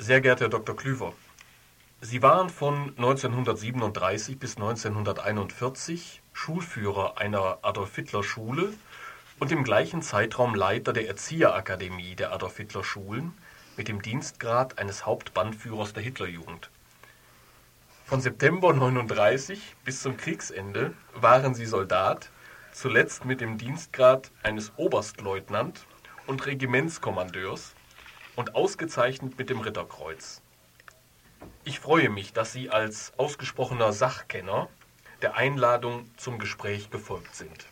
Sehr geehrter Herr Dr. Klüver, Sie waren von 1937 bis 1941 Schulführer einer Adolf-Hitler-Schule und im gleichen Zeitraum Leiter der Erzieherakademie der Adolf-Hitler-Schulen mit dem Dienstgrad eines Hauptbandführers der Hitlerjugend. Von September 1939 bis zum Kriegsende waren Sie Soldat, zuletzt mit dem Dienstgrad eines Oberstleutnant und Regimentskommandeurs und ausgezeichnet mit dem Ritterkreuz. Ich freue mich, dass Sie als ausgesprochener Sachkenner der Einladung zum Gespräch gefolgt sind.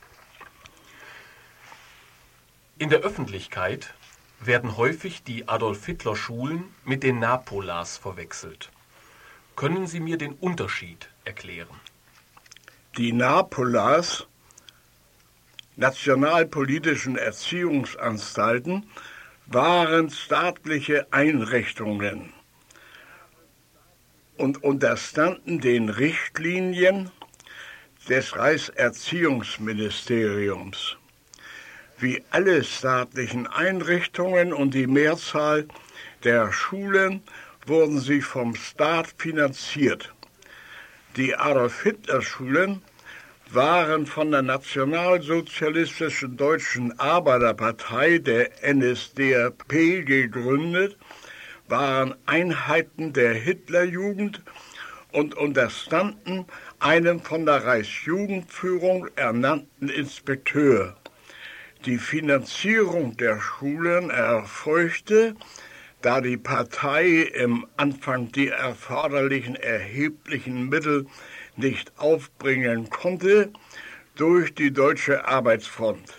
In der Öffentlichkeit werden häufig die Adolf-Hitler-Schulen mit den Napolas verwechselt. Können Sie mir den Unterschied erklären? Die Napolas, nationalpolitischen Erziehungsanstalten, waren staatliche Einrichtungen und unterstanden den Richtlinien des Reichserziehungsministeriums. Wie alle staatlichen Einrichtungen und die Mehrzahl der Schulen wurden sie vom Staat finanziert. Die Adolf-Hitler-Schulen waren von der Nationalsozialistischen Deutschen Arbeiterpartei, der NSDAP, gegründet, waren Einheiten der Hitlerjugend und unterstanden einem von der Reichsjugendführung ernannten Inspekteur. Die Finanzierung der Schulen erfolgte, da die Partei im Anfang die erforderlichen erheblichen Mittel nicht aufbringen konnte, durch die Deutsche Arbeitsfront.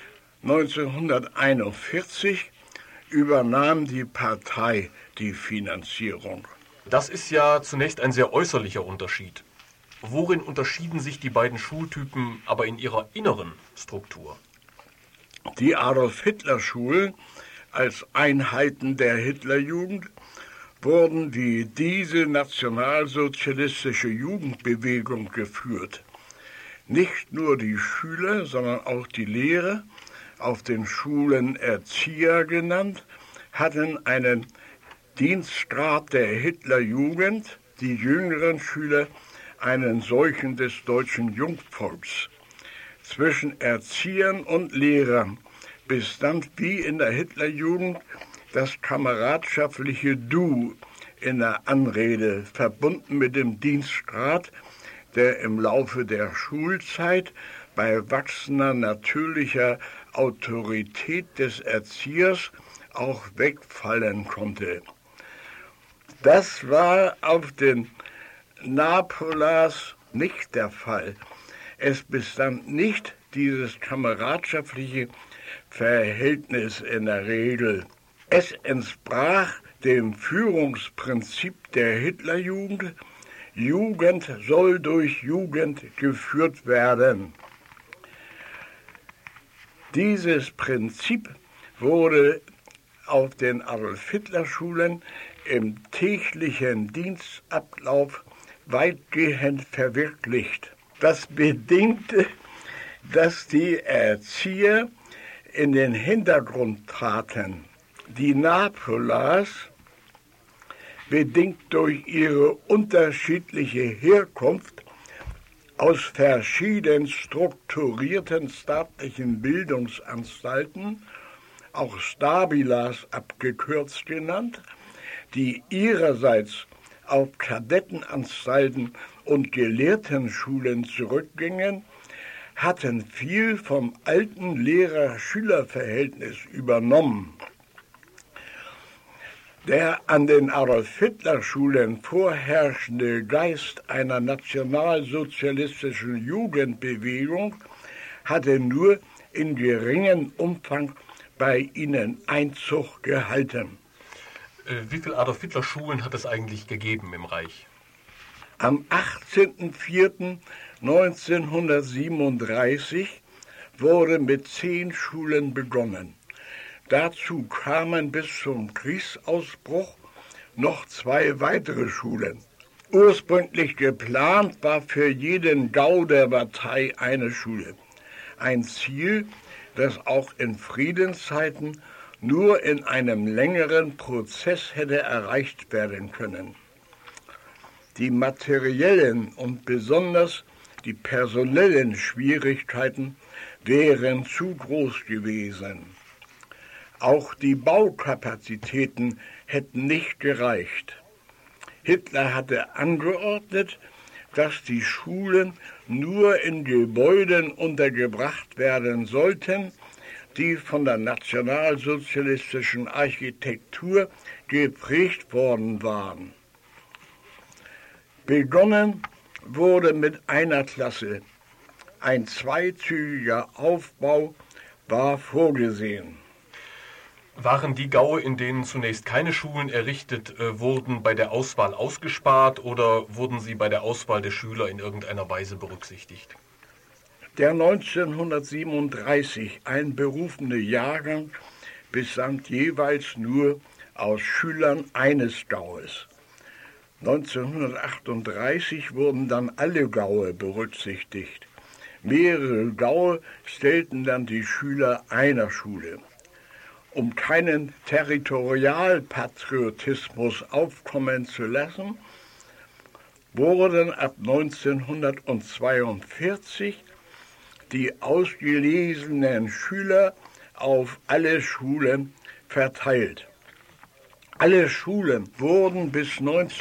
1941 übernahm die Partei die Finanzierung. Das ist ja zunächst ein sehr äußerlicher Unterschied. Worin unterschieden sich die beiden Schultypen aber in ihrer inneren Struktur? Die Adolf-Hitler-Schulen als Einheiten der Hitlerjugend wurden wie diese nationalsozialistische Jugendbewegung geführt. Nicht nur die Schüler, sondern auch die Lehrer, auf den Schulen Erzieher genannt, hatten einen Dienstgrad der Hitlerjugend, die jüngeren Schüler einen solchen des deutschen Jungvolks. Zwischen Erziehern und Lehrern bestand wie in der Hitlerjugend das kameradschaftliche Du in der Anrede, verbunden mit dem Dienstgrad, der im Laufe der Schulzeit bei wachsender natürlicher Autorität des Erziehers auch wegfallen konnte. Das war auf den Napolas nicht der Fall. Es bestand nicht dieses kameradschaftliche Verhältnis in der Regel. Es entsprach dem Führungsprinzip der Hitlerjugend: Jugend soll durch Jugend geführt werden. Dieses Prinzip wurde auf den Adolf-Hitler-Schulen im täglichen Dienstablauf weitgehend verwirklicht. Das bedingte, dass die Erzieher in den Hintergrund traten. Die Napolas, bedingt durch ihre unterschiedliche Herkunft, aus verschieden strukturierten staatlichen Bildungsanstalten, auch Stabilas abgekürzt genannt, die ihrerseits auf Kadettenanstalten und Gelehrtenschulen zurückgingen, hatten viel vom alten Lehrer-Schüler-Verhältnis übernommen. Der an den Adolf-Hitler-Schulen vorherrschende Geist einer nationalsozialistischen Jugendbewegung hatte nur in geringem Umfang bei ihnen Einzug gehalten. Wie viele Adolf-Hitler-Schulen hat es eigentlich gegeben im Reich? Am 18.04.1937 wurde mit 10 Schulen begonnen. Dazu kamen bis zum Kriegsausbruch noch 2 weitere Schulen. Ursprünglich geplant war für jeden Gau der Partei eine Schule. Ein Ziel, das auch in Friedenszeiten nur in einem längeren Prozess hätte erreicht werden können. Die materiellen und besonders die personellen Schwierigkeiten wären zu groß gewesen. Auch die Baukapazitäten hätten nicht gereicht. Hitler hatte angeordnet, dass die Schulen nur in Gebäuden untergebracht werden sollten, die von der nationalsozialistischen Architektur geprägt worden waren. Begonnen wurde mit einer Klasse. Ein zweizügiger Aufbau war vorgesehen. Waren die Gaue, in denen zunächst keine Schulen errichtet wurden, bei der Auswahl ausgespart oder wurden sie bei der Auswahl der Schüler in irgendeiner Weise berücksichtigt? Der 1937 einberufene Jahrgang bestand jeweils nur aus Schülern eines Gaues. 1938 wurden dann alle Gaue berücksichtigt. Mehrere Gaue stellten dann die Schüler einer Schule. Um keinen Territorialpatriotismus aufkommen zu lassen, wurden ab 1942 die ausgelesenen Schüler auf alle Schulen verteilt. Alle Schulen wurden bis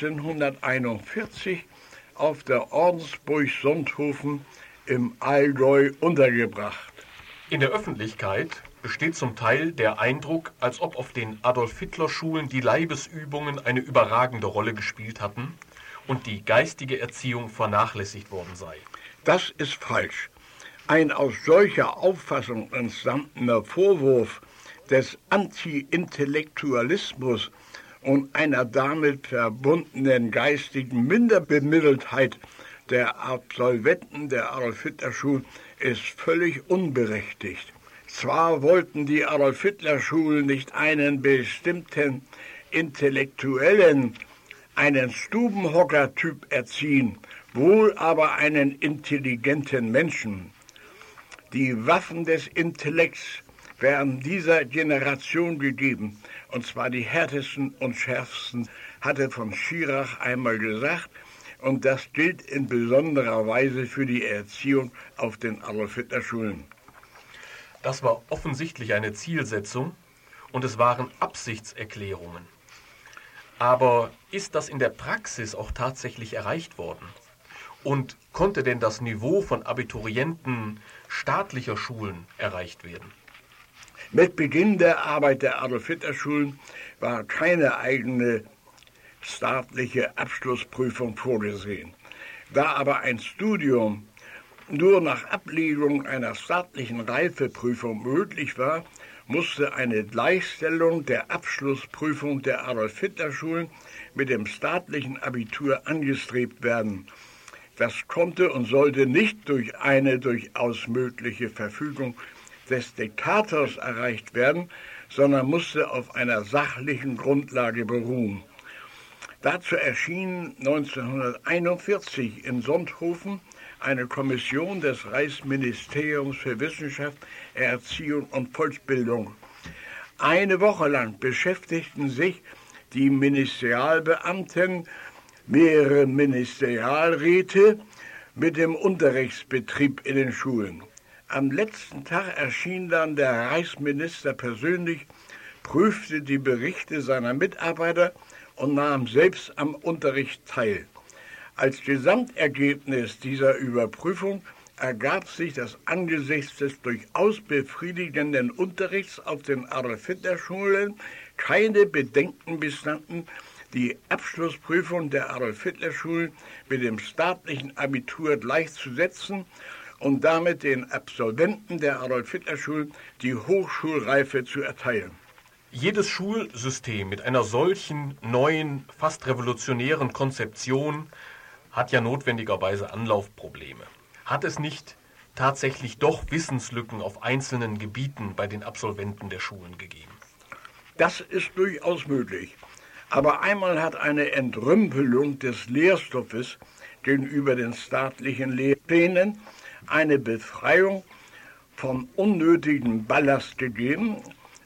1941 auf der Ordensburg Sonthofen im Allgäu untergebracht. In der Öffentlichkeit besteht zum Teil der Eindruck, als ob auf den Adolf-Hitler-Schulen die Leibesübungen eine überragende Rolle gespielt hatten und die geistige Erziehung vernachlässigt worden sei. Das ist falsch. Ein aus solcher Auffassung entstandener Vorwurf des Anti-Intellektualismus und einer damit verbundenen geistigen Minderbemitteltheit der Absolventen der Adolf-Hitler-Schulen ist völlig unberechtigt. Zwar wollten die Adolf-Hitler-Schulen nicht einen bestimmten Intellektuellen, einen Stubenhocker-Typ erziehen, wohl aber einen intelligenten Menschen. Die Waffen des Intellekts werden dieser Generation gegeben, und zwar die härtesten und schärfsten, hatte von Schirach einmal gesagt, und das gilt in besonderer Weise für die Erziehung auf den Adolf-Hitler-Schulen. Das war offensichtlich eine Zielsetzung und es waren Absichtserklärungen. Aber ist das in der Praxis auch tatsächlich erreicht worden? Und konnte denn das Niveau von Abiturienten staatlicher Schulen erreicht werden? Mit Beginn der Arbeit der Adolf-Hitler-Schulen war keine eigene staatliche Abschlussprüfung vorgesehen. Da aber ein Studium nur nach Ablegung einer staatlichen Reifeprüfung möglich war, musste eine Gleichstellung der Abschlussprüfung der Adolf-Hitler-Schulen mit dem staatlichen Abitur angestrebt werden. Das konnte und sollte nicht durch eine durchaus mögliche Verfügung des Diktators erreicht werden, sondern musste auf einer sachlichen Grundlage beruhen. Dazu erschien 1941 in Sonthofen eine Kommission des Reichsministeriums für Wissenschaft, Erziehung und Volksbildung. Eine Woche lang beschäftigten sich die Ministerialbeamten, mehrere Ministerialräte mit dem Unterrichtsbetrieb in den Schulen. Am letzten Tag erschien dann der Reichsminister persönlich, prüfte die Berichte seiner Mitarbeiter und nahm selbst am Unterricht teil. Als Gesamtergebnis dieser Überprüfung ergab sich, dass angesichts des durchaus befriedigenden Unterrichts auf den Adolf-Hitler-Schulen keine Bedenken bestanden, die Abschlussprüfung der Adolf-Hitler-Schulen mit dem staatlichen Abitur gleichzusetzen und damit den Absolventen der Adolf-Hitler-Schulen die Hochschulreife zu erteilen. Jedes Schulsystem mit einer solchen neuen, fast revolutionären Konzeption hat ja notwendigerweise Anlaufprobleme. Hat es nicht tatsächlich doch Wissenslücken auf einzelnen Gebieten bei den Absolventen der Schulen gegeben? Das ist durchaus möglich. Aber einmal hat eine Entrümpelung des Lehrstoffes gegenüber den staatlichen Lehrplänen eine Befreiung von unnötigem Ballast gegeben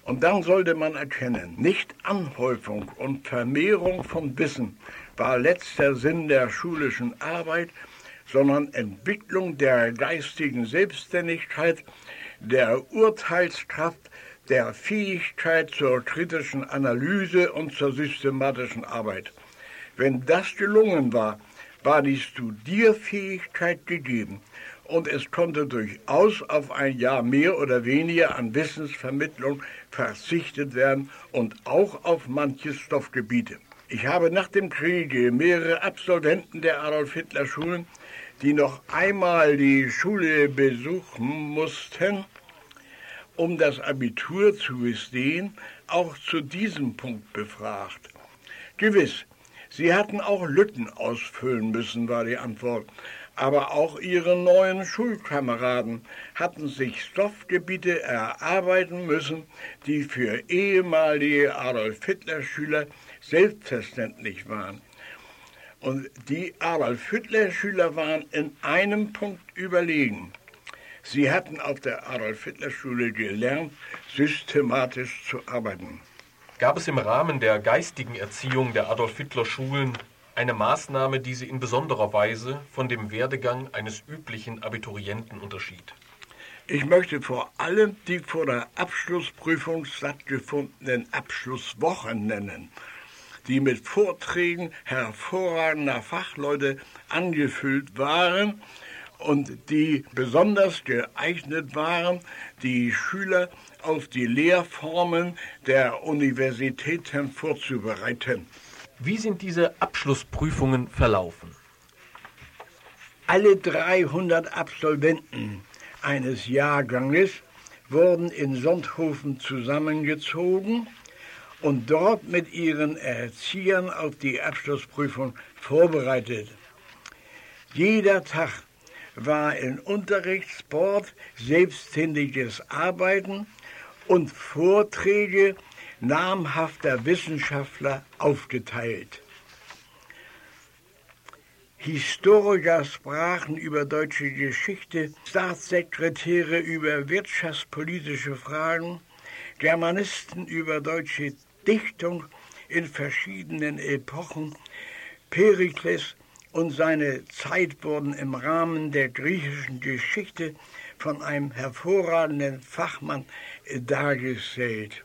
Und dann sollte man erkennen, nicht Anhäufung und Vermehrung von Wissen war letzter Sinn der schulischen Arbeit, sondern Entwicklung der geistigen Selbstständigkeit, der Urteilskraft, der Fähigkeit zur kritischen Analyse und zur systematischen Arbeit. Wenn das gelungen war, war die Studierfähigkeit gegeben und es konnte durchaus auf ein Jahr mehr oder weniger an Wissensvermittlung verzichtet werden und auch auf manche Stoffgebiete. Ich habe nach dem Kriege mehrere Absolventen der Adolf-Hitler-Schulen, die noch einmal die Schule besuchen mussten, um das Abitur zu bestehen, auch zu diesem Punkt befragt. Gewiss, sie hatten auch Lücken ausfüllen müssen, war die Antwort. Aber auch ihre neuen Schulkameraden hatten sich Stoffgebiete erarbeiten müssen, die für ehemalige Adolf-Hitler-Schüler selbstverständlich waren. Und die Adolf-Hitler-Schüler waren in einem Punkt überlegen. Sie hatten auf der Adolf-Hitler-Schule gelernt, systematisch zu arbeiten. Gab es im Rahmen der geistigen Erziehung der Adolf-Hitler-Schulen eine Maßnahme, die sie in besonderer Weise von dem Werdegang eines üblichen Abiturienten unterschied? Ich möchte vor allem die vor der Abschlussprüfung stattgefundenen Abschlusswochen nennen, die mit Vorträgen hervorragender Fachleute angefüllt waren und die besonders geeignet waren, die Schüler auf die Lehrformen der Universitäten vorzubereiten. Wie sind diese Abschlussprüfungen verlaufen? Alle 300 Absolventen eines Jahrganges wurden in Sonthofen zusammengezogen und dort mit ihren Erziehern auf die Abschlussprüfung vorbereitet. Jeder Tag war in Unterricht, Sport, selbstständiges Arbeiten und Vorträge namhafter Wissenschaftler aufgeteilt. Historiker sprachen über deutsche Geschichte, Staatssekretäre über wirtschaftspolitische Fragen, Germanisten über deutsche Dichtung in verschiedenen Epochen, Perikles und seine Zeit wurden im Rahmen der griechischen Geschichte von einem hervorragenden Fachmann dargestellt.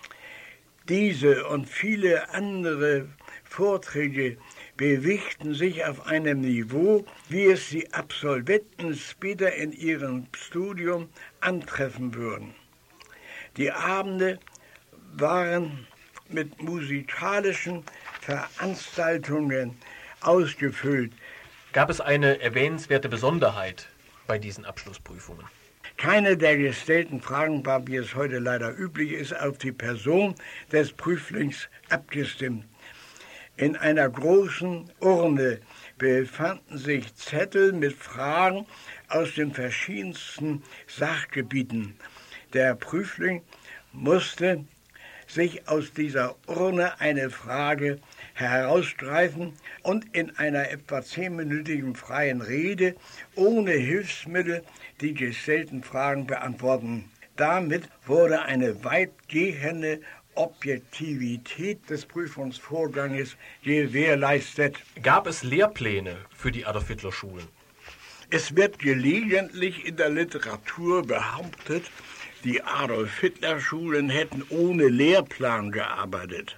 Diese und viele andere Vorträge bewegten sich auf einem Niveau, wie es die Absolventen später in ihrem Studium antreffen würden. Die Abende waren mit musikalischen Veranstaltungen ausgefüllt. Gab es eine erwähnenswerte Besonderheit bei diesen Abschlussprüfungen? Keine der gestellten Fragen war, wie es heute leider üblich ist, auf die Person des Prüflings abgestimmt. In einer großen Urne befanden sich Zettel mit Fragen aus den verschiedensten Sachgebieten. Der Prüfling musste sich aus dieser Urne eine Frage herausgreifen und in einer etwa 10-minütigen freien Rede ohne Hilfsmittel die gestellten Fragen beantworten. Damit wurde eine weitgehende Objektivität des Prüfungsvorganges gewährleistet. Gab es Lehrpläne für die Adolf-Hitler-Schulen? Es wird gelegentlich in der Literatur behauptet, die Adolf-Hitler-Schulen hätten ohne Lehrplan gearbeitet.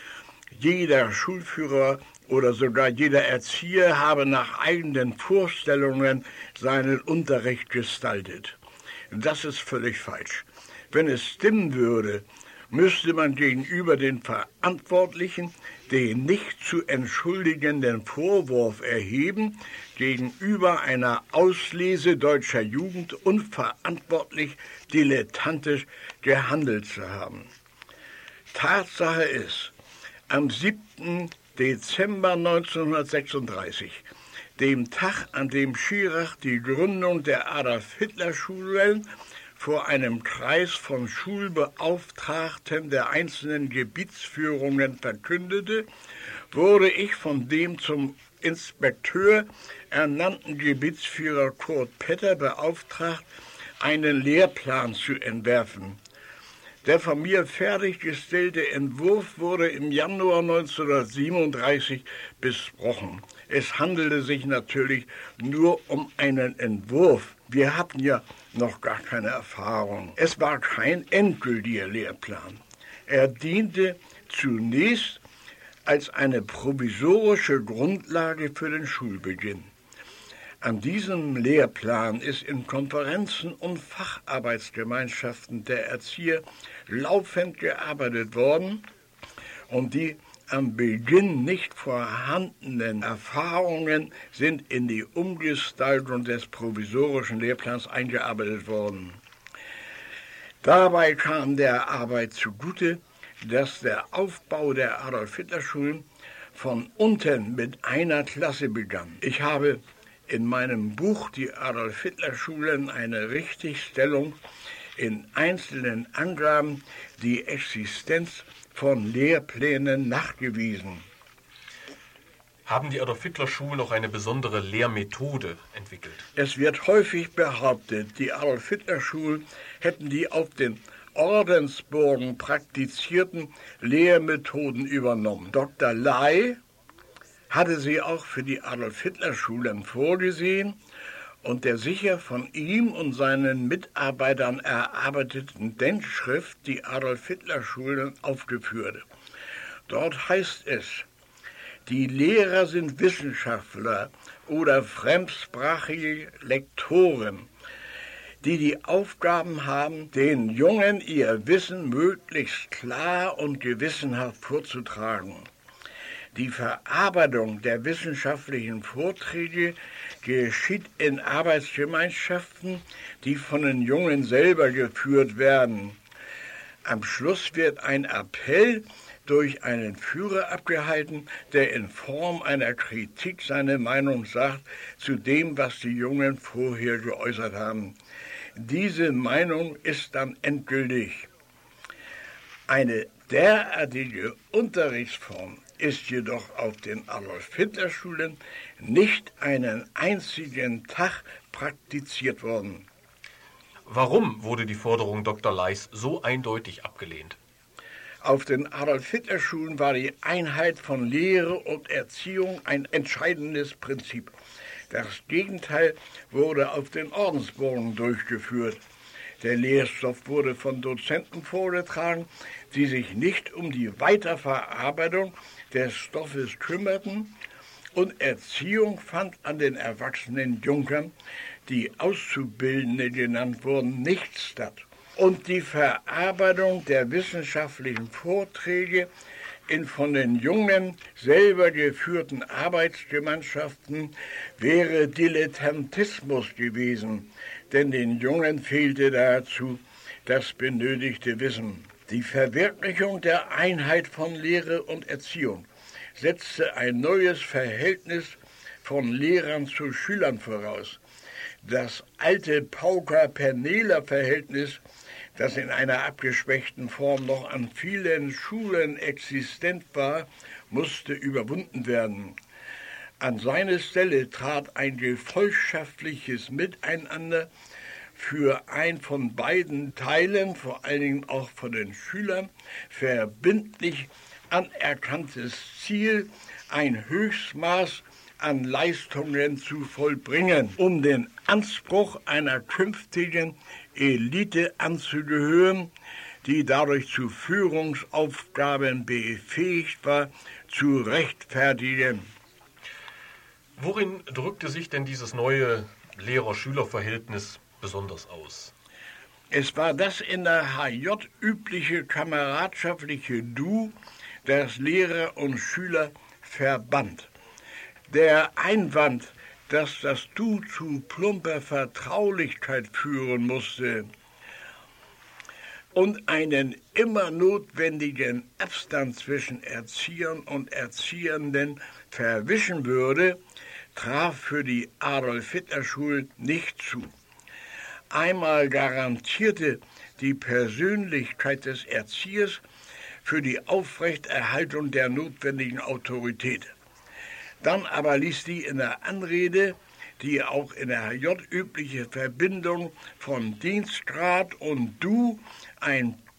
Jeder Schulführer oder sogar jeder Erzieher habe nach eigenen Vorstellungen seinen Unterricht gestaltet. Das ist völlig falsch. Wenn es stimmen würde, müsste man gegenüber den Verantwortlichen den nicht zu entschuldigenden Vorwurf erheben, gegenüber einer Auslese deutscher Jugend unverantwortlich dilettantisch gehandelt zu haben. Tatsache ist, am 7. Dezember 1936, dem Tag, an dem Schirach die Gründung der Adolf-Hitler-Schulen vor einem Kreis von Schulbeauftragten der einzelnen Gebietsführungen verkündete, wurde ich von dem zum Inspekteur ernannten Gebietsführer Kurt Petter beauftragt, einen Lehrplan zu entwerfen. Der von mir fertiggestellte Entwurf wurde im Januar 1937 besprochen. Es handelte sich natürlich nur um einen Entwurf. Wir hatten ja noch gar keine Erfahrung. Es war kein endgültiger Lehrplan. Er diente zunächst als eine provisorische Grundlage für den Schulbeginn. An diesem Lehrplan ist in Konferenzen und Facharbeitsgemeinschaften der Erzieher laufend gearbeitet worden und die am Beginn nicht vorhandenen Erfahrungen sind in die Umgestaltung des provisorischen Lehrplans eingearbeitet worden. Dabei kam der Arbeit zugute, dass der Aufbau der Adolf-Hitler-Schulen von unten mit einer Klasse begann. Ich habe in meinem Buch Die Adolf-Hitler-Schulen eine Richtigstellung in einzelnen Angaben die Existenz von Lehrplänen nachgewiesen. Haben die Adolf-Hitler-Schulen auch eine besondere Lehrmethode entwickelt? Es wird häufig behauptet, die Adolf-Hitler-Schulen hätten die auf den Ordensburgen praktizierten Lehrmethoden übernommen. Dr. Ley hatte sie auch für die Adolf-Hitler-Schulen vorgesehen und der sicher von ihm und seinen Mitarbeitern erarbeiteten Denkschrift die Adolf-Hitler-Schulen aufgeführt. Dort heißt es: Die Lehrer sind Wissenschaftler oder fremdsprachige Lektoren, die die Aufgaben haben, den Jungen ihr Wissen möglichst klar und gewissenhaft vorzutragen. Die Verarbeitung der wissenschaftlichen Vorträge geschieht in Arbeitsgemeinschaften, die von den Jungen selber geführt werden. Am Schluss wird ein Appell durch einen Führer abgehalten, der in Form einer Kritik seine Meinung sagt zu dem, was die Jungen vorher geäußert haben. Diese Meinung ist dann endgültig. Eine derartige Unterrichtsform ist jedoch auf den Adolf-Hitler-Schulen nicht einen einzigen Tag praktiziert worden. Warum wurde die Forderung Dr. Leys so eindeutig abgelehnt? Auf den Adolf-Hitler-Schulen war die Einheit von Lehre und Erziehung ein entscheidendes Prinzip. Das Gegenteil wurde auf den Ordensburgen durchgeführt. Der Lehrstoff wurde von Dozenten vorgetragen, die sich nicht um die Weiterverarbeitung des Stoffes kümmerten, und Erziehung fand an den erwachsenen Junkern, die Auszubildende genannt wurden, nicht statt. Und die Verarbeitung der wissenschaftlichen Vorträge in von den Jungen selber geführten Arbeitsgemeinschaften wäre Dilettantismus gewesen, denn den Jungen fehlte dazu das benötigte Wissen. Die Verwirklichung der Einheit von Lehre und Erziehung setzte ein neues Verhältnis von Lehrern zu Schülern voraus. Das alte Pauker-Penneler-Verhältnis, das in einer abgeschwächten Form noch an vielen Schulen existent war, musste überwunden werden. An seine Stelle trat ein gefolgschaftliches Miteinander für ein von beiden Teilen, vor allen Dingen auch von den Schülern, verbindlich anerkanntes Ziel, ein Höchstmaß an Leistungen zu vollbringen, um den Anspruch einer künftigen Elite anzugehören, die dadurch zu Führungsaufgaben befähigt war, zu rechtfertigen. Worin drückte sich denn dieses neue Lehrer-Schüler-Verhältnis besonders aus? Es war das in der HJ übliche kameradschaftliche Du, das Lehrer und Schüler verband. Der Einwand, dass das Du zu plumper Vertraulichkeit führen musste und einen immer notwendigen Abstand zwischen Erziehern und Erziehenden verwischen würde, traf für die Adolf-Hitler-Schulen nicht zu. Einmal garantierte die Persönlichkeit des Erziehers für die Aufrechterhaltung der notwendigen Autorität. Dann aber ließ die in der Anrede die auch in der HJ übliche Verbindung von Dienstgrad und Du ein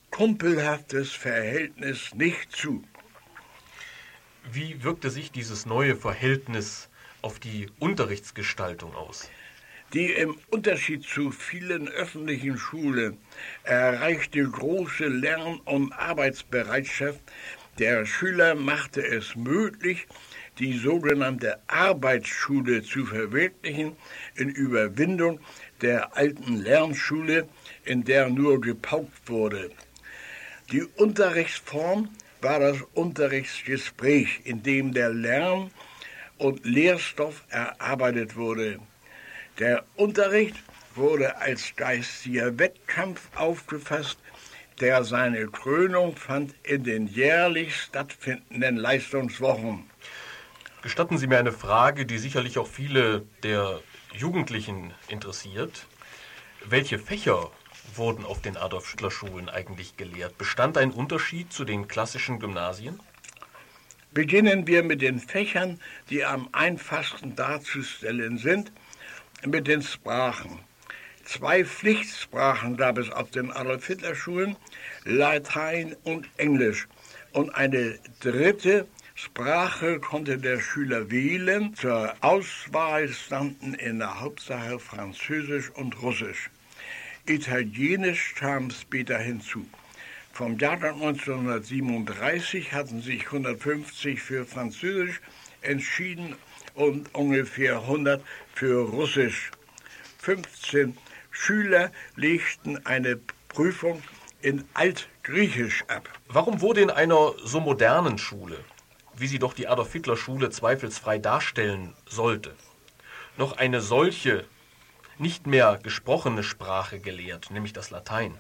kumpelhaftes Verhältnis nicht zu. Wie wirkte sich dieses neue Verhältnis auf die Unterrichtsgestaltung aus? Die im Unterschied zu vielen öffentlichen Schulen erreichte große Lern- und Arbeitsbereitschaft der Schüler machte es möglich, die sogenannte Arbeitsschule zu verwirklichen, in Überwindung der alten Lernschule, in der nur gepaukt wurde. Die Unterrichtsform war das Unterrichtsgespräch, in dem der Lern- und Lehrstoff erarbeitet wurde. Der Unterricht wurde als geistiger Wettkampf aufgefasst, der seine Krönung fand in den jährlich stattfindenden Leistungswochen. Gestatten Sie mir eine Frage, die sicherlich auch viele der Jugendlichen interessiert. Welche Fächer wurden auf den Adolf-Hitler-Schulen eigentlich gelehrt? Bestand ein Unterschied zu den klassischen Gymnasien? Beginnen wir mit den Fächern, die am einfachsten darzustellen sind, mit den Sprachen. 2 Pflichtsprachen gab es auf den Adolf-Hitler-Schulen, Latein und Englisch. Und eine 3. Sprache konnte der Schüler wählen. Zur Auswahl standen in der Hauptsache Französisch und Russisch. Italienisch kam später hinzu. Vom Jahrgang 1937 hatten sich 150 für Französisch entschieden und ungefähr 100 für Russisch. 15 Schüler legten eine Prüfung in Altgriechisch ab. Warum wurde in einer so modernen Schule, wie sie doch die Adolf-Hitler-Schule zweifelsfrei darstellen sollte, noch eine solche, nicht mehr gesprochene Sprache gelehrt, nämlich das Latein?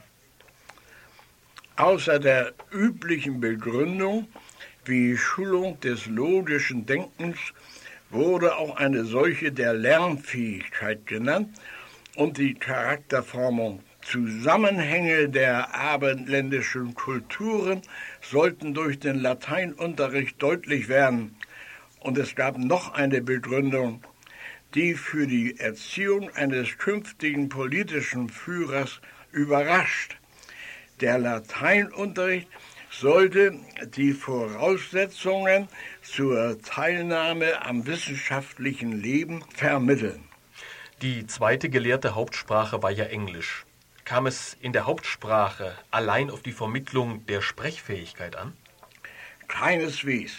Außer der üblichen Begründung wie Schulung des logischen Denkens wurde auch eine solche der Lernfähigkeit genannt und die Charakterformung. Zusammenhänge der abendländischen Kulturen sollten durch den Lateinunterricht deutlich werden. Und es gab noch eine Begründung, die für die Erziehung eines künftigen politischen Führers überrascht. Der Lateinunterricht sollte die Voraussetzungen zur Teilnahme am wissenschaftlichen Leben vermitteln. Die zweite gelehrte Hauptsprache war ja Englisch. Kam es in der Hauptsprache allein auf die Vermittlung der Sprechfähigkeit an? Keineswegs.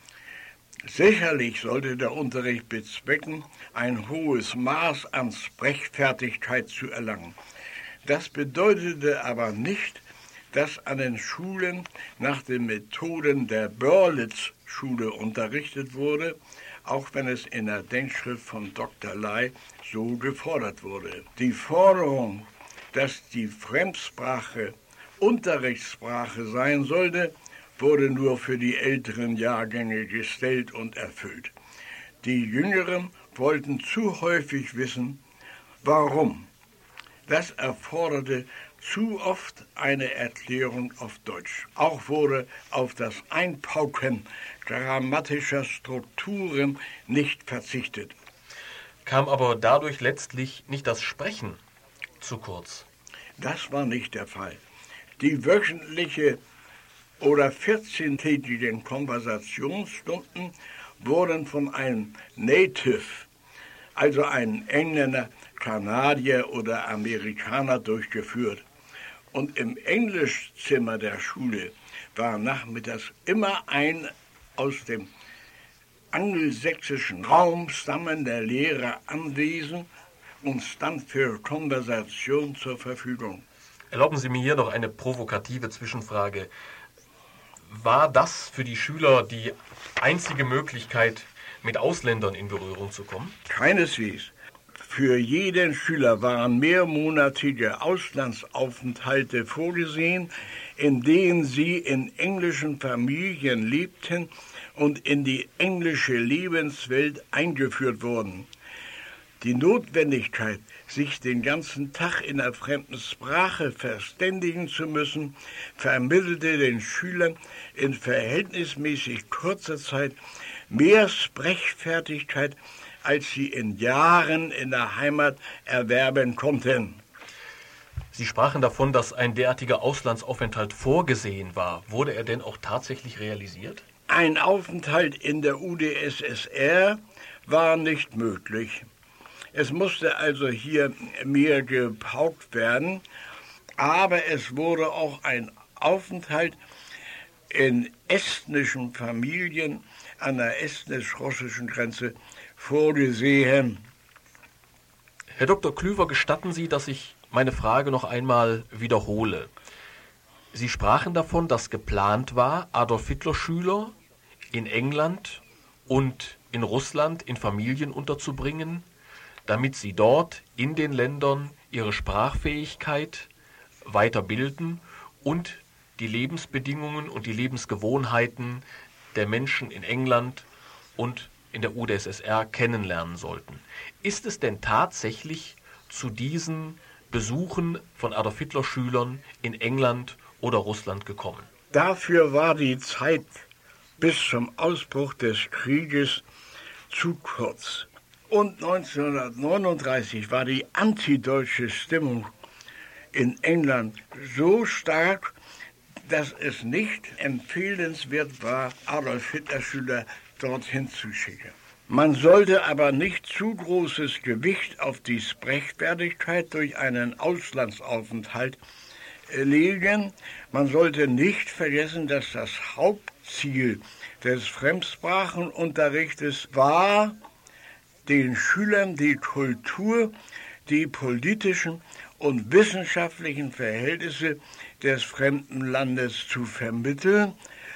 Sicherlich sollte der Unterricht bezwecken, ein hohes Maß an Sprechfertigkeit zu erlangen. Das bedeutete aber nicht, dass an den Schulen nach den Methoden der Börlitz-Schule unterrichtet wurde, auch wenn es in der Denkschrift von Dr. Ley so gefordert wurde. Die Forderung, dass die Fremdsprache Unterrichtssprache sein sollte, wurde nur für die älteren Jahrgänge gestellt und erfüllt. Die Jüngeren wollten zu häufig wissen, warum. Das erforderte zu oft eine Erklärung auf Deutsch. Auch wurde auf das Einpauken grammatischer Strukturen nicht verzichtet. Kam aber dadurch letztlich nicht das Sprechen zu kurz? Das war nicht der Fall. Die wöchentliche oder 14-tägigen Konversationsstunden wurden von einem Native, also einem Engländer, Kanadier oder Amerikaner durchgeführt. Und im Englischzimmer der Schule war nachmittags immer ein aus dem angelsächsischen Raum stammender Lehrer anwesend und stand für Konversation zur Verfügung. Erlauben Sie mir hier noch eine provokative Zwischenfrage. War das für die Schüler die einzige Möglichkeit, mit Ausländern in Berührung zu kommen? Keineswegs. Für jeden Schüler waren mehrmonatige Auslandsaufenthalte vorgesehen, in denen sie in englischen Familien lebten und in die englische Lebenswelt eingeführt wurden. Die Notwendigkeit, sich den ganzen Tag in einer fremden Sprache verständigen zu müssen, vermittelte den Schülern in verhältnismäßig kurzer Zeit mehr Sprechfertigkeit, als sie in Jahren in der Heimat erwerben konnten. Sie sprachen davon, dass ein derartiger Auslandsaufenthalt vorgesehen war. Wurde er denn auch tatsächlich realisiert? Ein Aufenthalt in der UdSSR war nicht möglich. Es musste also hier mehr gepaukt werden, aber es wurde auch ein Aufenthalt in estnischen Familien an der estnisch-russischen Grenze vorgesehen. Herr Dr. Klüver, gestatten Sie, dass ich meine Frage noch einmal wiederhole. Sie sprachen davon, dass geplant war, Adolf-Hitler-Schüler in England und in Russland in Familien unterzubringen, damit sie dort in den Ländern ihre Sprachfähigkeit weiterbilden und die Lebensbedingungen und die Lebensgewohnheiten der Menschen in England und in der UdSSR kennenlernen sollten. Ist es denn tatsächlich zu diesen Besuchen von Adolf-Hitler-Schülern in England oder Russland gekommen? Dafür war die Zeit bis zum Ausbruch des Krieges zu kurz. Und 1939 war die antideutsche Stimmung in England so stark, dass es nicht empfehlenswert war, Adolf-Hitler-Schüler dorthin zu schicken. Man sollte aber nicht zu großes Gewicht auf die Sprechfertigkeit durch einen Auslandsaufenthalt legen. Man sollte nicht vergessen, dass das Hauptziel des Fremdsprachenunterrichtes war, den Schülern die Kultur, die politischen und wissenschaftlichen Verhältnisse des fremden Landes zu vermitteln.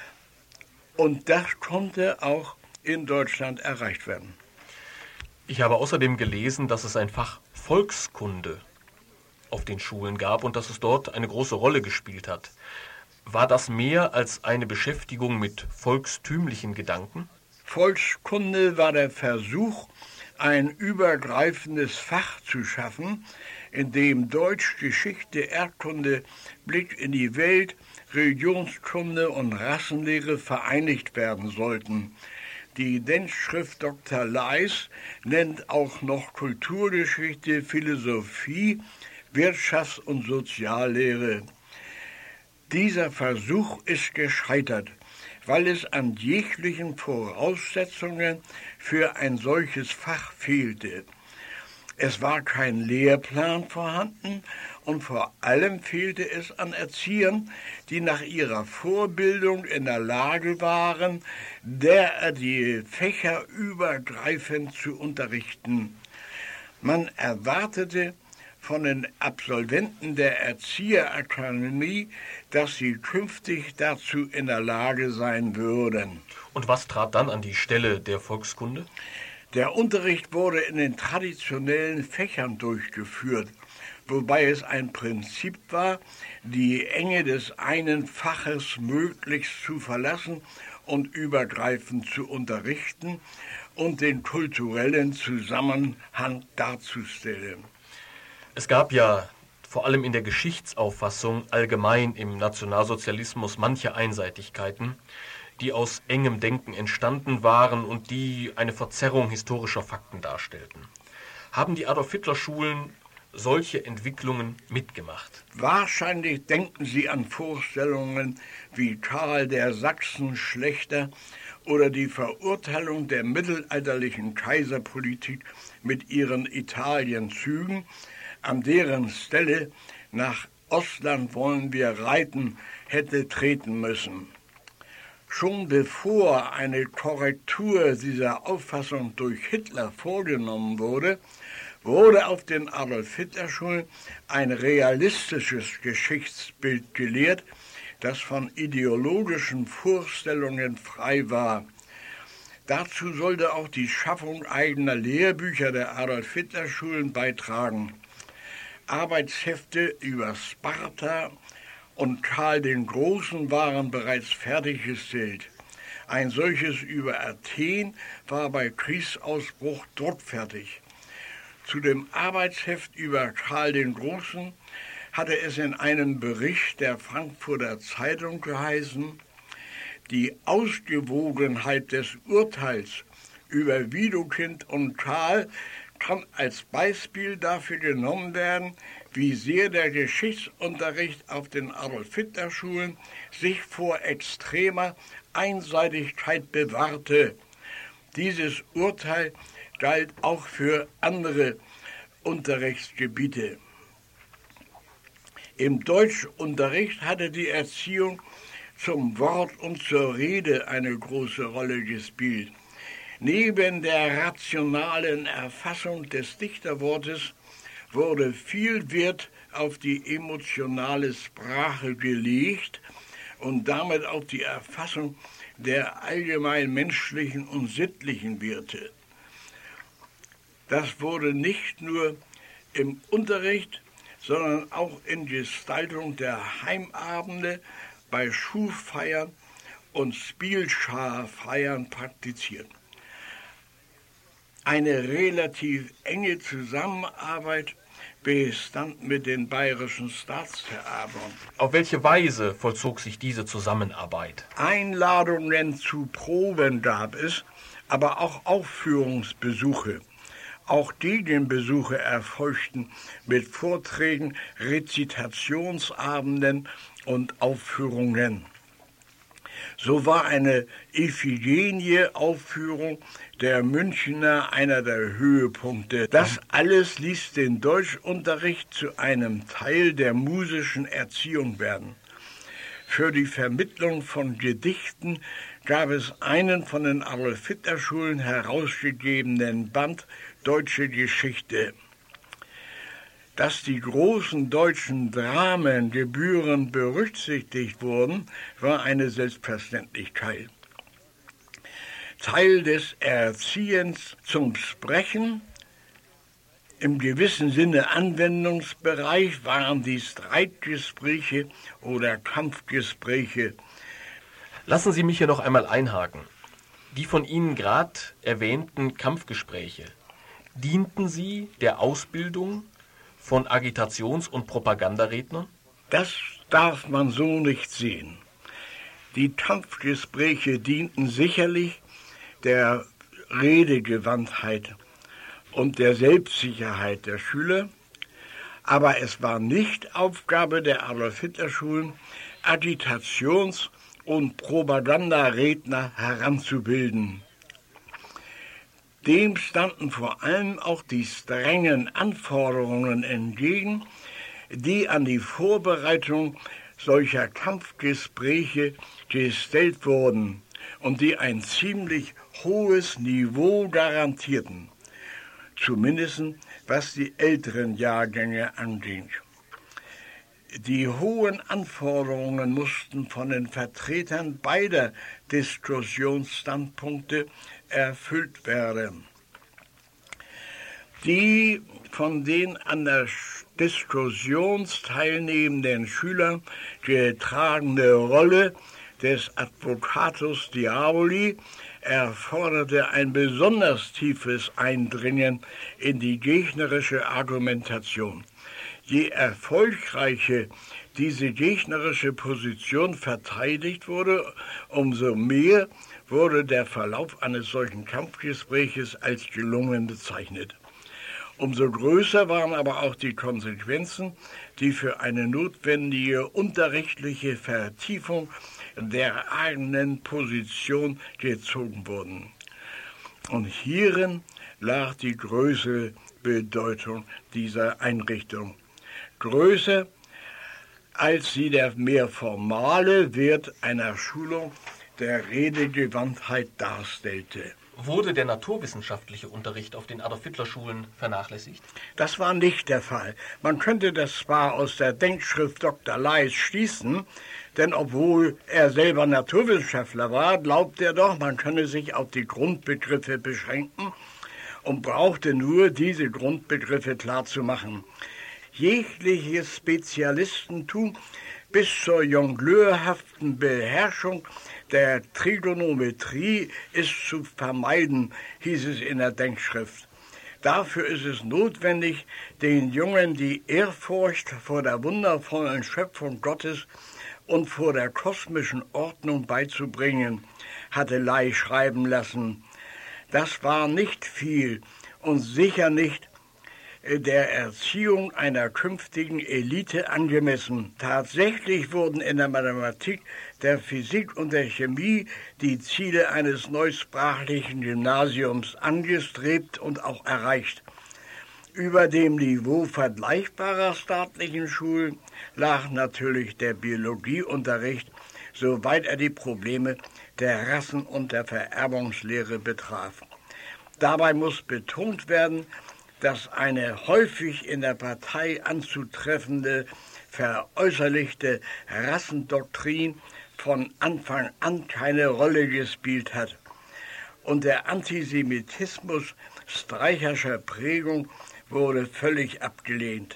Und das konnte auch in Deutschland erreicht werden. Ich habe außerdem gelesen, dass es ein Fach Volkskunde auf den Schulen gab und dass es dort eine große Rolle gespielt hat. War das mehr als eine Beschäftigung mit volkstümlichen Gedanken? Volkskunde war der Versuch, ein übergreifendes Fach zu schaffen, in dem Deutsch, Geschichte, Erdkunde, Blick in die Welt, Religionskunde und Rassenlehre vereinigt werden sollten. Die Denkschrift Dr. Leis nennt auch noch Kulturgeschichte, Philosophie, Wirtschafts- und Soziallehre. Dieser Versuch ist gescheitert, weil es an jeglichen Voraussetzungen für ein solches Fach fehlte. Es war kein Lehrplan vorhanden und vor allem fehlte es an Erziehern, die nach ihrer Vorbildung in der Lage waren, die Fächer übergreifend zu unterrichten. Man erwartete von den Absolventen der Erzieherakademie, dass sie künftig dazu in der Lage sein würden. Und was trat dann an die Stelle der Volkskunde? Der Unterricht wurde in den traditionellen Fächern durchgeführt, wobei es ein Prinzip war, die Enge des einen Faches möglichst zu verlassen und übergreifend zu unterrichten und den kulturellen Zusammenhang darzustellen. Es gab ja vor allem in der Geschichtsauffassung allgemein im Nationalsozialismus manche Einseitigkeiten, die aus engem Denken entstanden waren und die eine Verzerrung historischer Fakten darstellten. Haben die Adolf-Hitler-Schulen solche Entwicklungen mitgemacht? Wahrscheinlich denken Sie an Vorstellungen wie Karl der Sachsenschlächter oder die Verurteilung der mittelalterlichen Kaiserpolitik mit ihren Italienzügen, an deren Stelle nach Ostland wollen wir reiten hätte treten müssen. Schon bevor eine Korrektur dieser Auffassung durch Hitler vorgenommen wurde, wurde auf den Adolf-Hitler-Schulen ein realistisches Geschichtsbild gelehrt, das von ideologischen Vorstellungen frei war. Dazu sollte auch die Schaffung eigener Lehrbücher der Adolf-Hitler-Schulen beitragen. Arbeitshefte über Sparta und Karl den Großen waren bereits fertiggestellt. Ein solches über Athen war bei Kriegsausbruch druckfertig. Zu dem Arbeitsheft über Karl den Großen hatte es in einem Bericht der Frankfurter Zeitung geheißen, die Ausgewogenheit des Urteils über Widukind und Karl kann als Beispiel dafür genommen werden, wie sehr der Geschichtsunterricht auf den Adolf-Hitler-Schulen sich vor extremer Einseitigkeit bewahrte. Dieses Urteil galt auch für andere Unterrichtsgebiete. Im Deutschunterricht hatte die Erziehung zum Wort und zur Rede eine große Rolle gespielt. Neben der rationalen Erfassung des Dichterwortes wurde viel Wert auf die emotionale Sprache gelegt und damit auf die Erfassung der allgemein menschlichen und sittlichen Werte. Das wurde nicht nur im Unterricht, sondern auch in Gestaltung der Heimabende, bei Schulfeiern und Spielscharfeiern praktiziert. Eine relativ enge Zusammenarbeit bestand mit den bayerischen Staatstheatern. Auf welche Weise vollzog sich diese Zusammenarbeit? Einladungen zu Proben gab es, aber auch Aufführungsbesuche. Auch Gegenbesuche erfolgten mit Vorträgen, Rezitationsabenden und Aufführungen. So war eine Iphigenie-Aufführung der Münchner einer der Höhepunkte. Das alles ließ den Deutschunterricht zu einem Teil der musischen Erziehung werden. Für die Vermittlung von Gedichten gab es einen von den Adolf-Hitler-Schulen herausgegebenen Band Deutsche Geschichte. Dass die großen deutschen Dramen gebührend berücksichtigt wurden, war eine Selbstverständlichkeit. Teil des Erziehens zum Sprechen, im gewissen Sinne Anwendungsbereich, waren die Streitgespräche oder Kampfgespräche. Lassen Sie mich hier noch einmal einhaken. Die von Ihnen gerade erwähnten Kampfgespräche, dienten sie der Ausbildung von Agitations- und Propagandarednern? Das darf man so nicht sehen. Die Kampfgespräche dienten sicherlich der Redegewandtheit und der Selbstsicherheit der Schüler, aber es war nicht Aufgabe der Adolf-Hitler-Schulen, Agitations- und Propagandaredner heranzubilden. Dem standen vor allem auch die strengen Anforderungen entgegen, die an die Vorbereitung solcher Kampfgespräche gestellt wurden und die ein ziemlich hohes Niveau garantierten, zumindest was die älteren Jahrgänge anging. Die hohen Anforderungen mussten von den Vertretern beider Diskussionsstandpunkte erfüllt werden. Die von den an der Diskussion teilnehmenden Schülern getragene Rolle des Advocatus Diaboli erforderte ein besonders tiefes Eindringen in die gegnerische Argumentation. Je erfolgreicher diese gegnerische Position verteidigt wurde, umso mehr wurde der Verlauf eines solchen Kampfgespräches als gelungen bezeichnet. Umso größer waren aber auch die Konsequenzen, die für eine notwendige unterrichtliche Vertiefung der eigenen Position gezogen wurden. Und hierin lag die größere Bedeutung dieser Einrichtung. Größer als sie der mehr formale Wert einer Schulung der Redegewandtheit darstellte. Wurde der naturwissenschaftliche Unterricht auf den Adolf-Hitler-Schulen vernachlässigt? Das war nicht der Fall. Man könnte das zwar aus der Denkschrift Dr. Leis schließen, denn obwohl er selber Naturwissenschaftler war, glaubte er doch, man könne sich auf die Grundbegriffe beschränken und brauchte nur diese Grundbegriffe klarzumachen. Jegliches Spezialistentum bis zur jongleurhaften Beherrschung der Trigonometrie ist zu vermeiden, hieß es in der Denkschrift. Dafür ist es notwendig, den Jungen die Ehrfurcht vor der wundervollen Schöpfung Gottes und vor der kosmischen Ordnung beizubringen, hatte Ley schreiben lassen. Das war nicht viel und sicher nicht der Erziehung einer künftigen Elite angemessen. Tatsächlich wurden in der Mathematik, der Physik und der Chemie die Ziele eines neusprachlichen Gymnasiums angestrebt und auch erreicht. Über dem Niveau vergleichbarer staatlichen Schulen lag natürlich der Biologieunterricht, soweit er die Probleme der Rassen- und der Vererbungslehre betraf. Dabei muss betont werden, dass eine häufig in der Partei anzutreffende, veräußerlichte Rassendoktrin von Anfang an keine Rolle gespielt hat und der Antisemitismus streicherscher Prägung wurde völlig abgelehnt.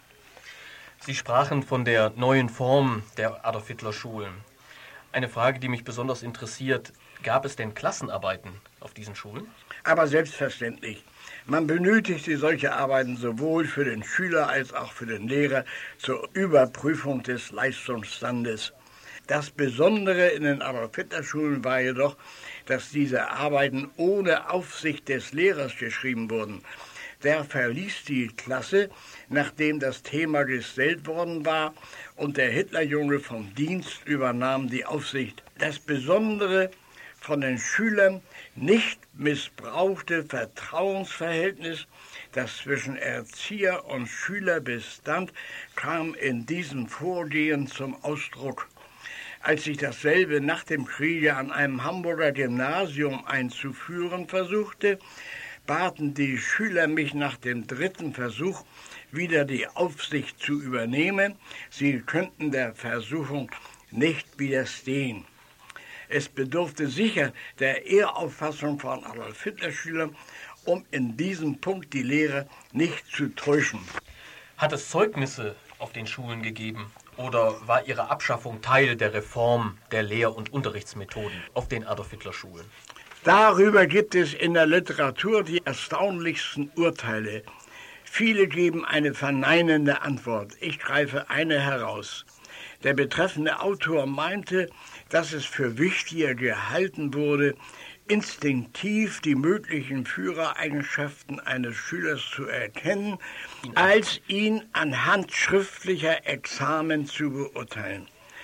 Sie sprachen von der neuen Form der Adolf-Hitler-Schulen. Eine Frage, die mich besonders interessiert: Gab es denn Klassenarbeiten auf diesen Schulen? Aber selbstverständlich. Man benötigte solche Arbeiten sowohl für den Schüler als auch für den Lehrer zur Überprüfung des Leistungsstandes. Das Besondere in den Adolf-Hitler-Schulen war jedoch, dass diese Arbeiten ohne Aufsicht des Lehrers geschrieben wurden. Der verließ die Klasse, nachdem das Thema gestellt worden war, und der Hitlerjunge vom Dienst übernahm die Aufsicht. Das Besondere von den Schülern nicht missbrauchte Vertrauensverhältnis, das zwischen Erzieher und Schüler bestand, kam in diesem Vorgehen zum Ausdruck. Als ich dasselbe nach dem Kriege an einem Hamburger Gymnasium einzuführen versuchte, baten die Schüler mich nach dem 3. Versuch wieder die Aufsicht zu übernehmen. Sie könnten der Versuchung nicht widerstehen. Es bedurfte sicher der Ehrauffassung von Adolf-Hitler-Schülern, um in diesem Punkt die Lehrer nicht zu täuschen. Hat es Zeugnisse auf den Schulen gegeben oder war ihre Abschaffung Teil der Reform der Lehr- und Unterrichtsmethoden auf den Adolf-Hitler-Schulen? Darüber gibt es in der Literatur die erstaunlichsten Urteile. Viele geben eine verneinende Antwort. Ich greife eine heraus. Der betreffende Autor meinte, dass es für wichtiger gehalten wurde, instinktiv die möglichen Führereigenschaften eines Schülers zu erkennen, als ihn anhand schriftlicher Examen zu beurteilen.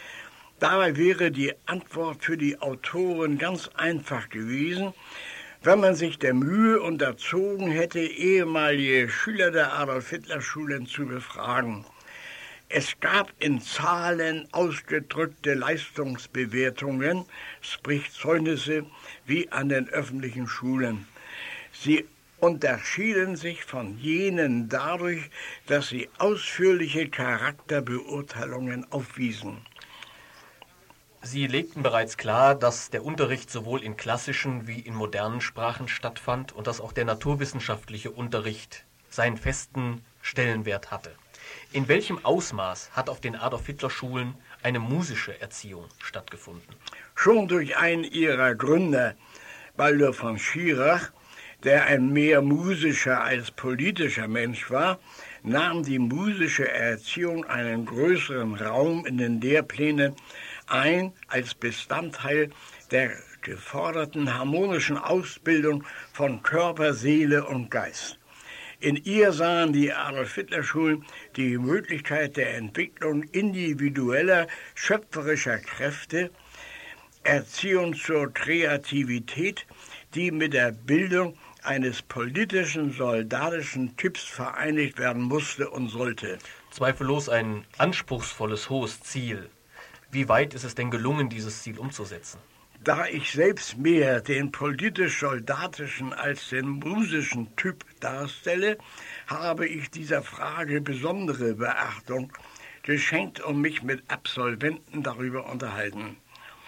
Dabei wäre die Antwort für die Autoren ganz einfach gewesen, wenn man sich der Mühe unterzogen hätte, ehemalige Schüler der Adolf-Hitler-Schulen zu befragen. Es gab in Zahlen ausgedrückte Leistungsbewertungen, sprich Zeugnisse, wie an den öffentlichen Schulen. Sie unterschieden sich von jenen dadurch, dass sie ausführliche Charakterbeurteilungen aufwiesen. Sie legten bereits klar, dass der Unterricht sowohl in klassischen wie in modernen Sprachen stattfand und dass auch der naturwissenschaftliche Unterricht seinen festen Stellenwert hatte. In welchem Ausmaß hat auf den Adolf-Hitler-Schulen eine musische Erziehung stattgefunden? Schon durch einen ihrer Gründer, Baldur von Schirach, der ein mehr musischer als politischer Mensch war, nahm die musische Erziehung einen größeren Raum in den Lehrplänen ein als Bestandteil der geforderten harmonischen Ausbildung von Körper, Seele und Geist. In ihr sahen die Adolf-Hitler-Schulen die Möglichkeit der Entwicklung individueller, schöpferischer Kräfte, Erziehung zur Kreativität, die mit der Bildung eines politischen, soldatischen Typs vereinigt werden musste und sollte. Zweifellos ein anspruchsvolles, hohes Ziel. Wie weit ist es denn gelungen, dieses Ziel umzusetzen? Da ich selbst mehr den politisch-soldatischen als den musischen Typ darstelle, habe ich dieser Frage besondere Beachtung geschenkt und mich mit Absolventen darüber unterhalten.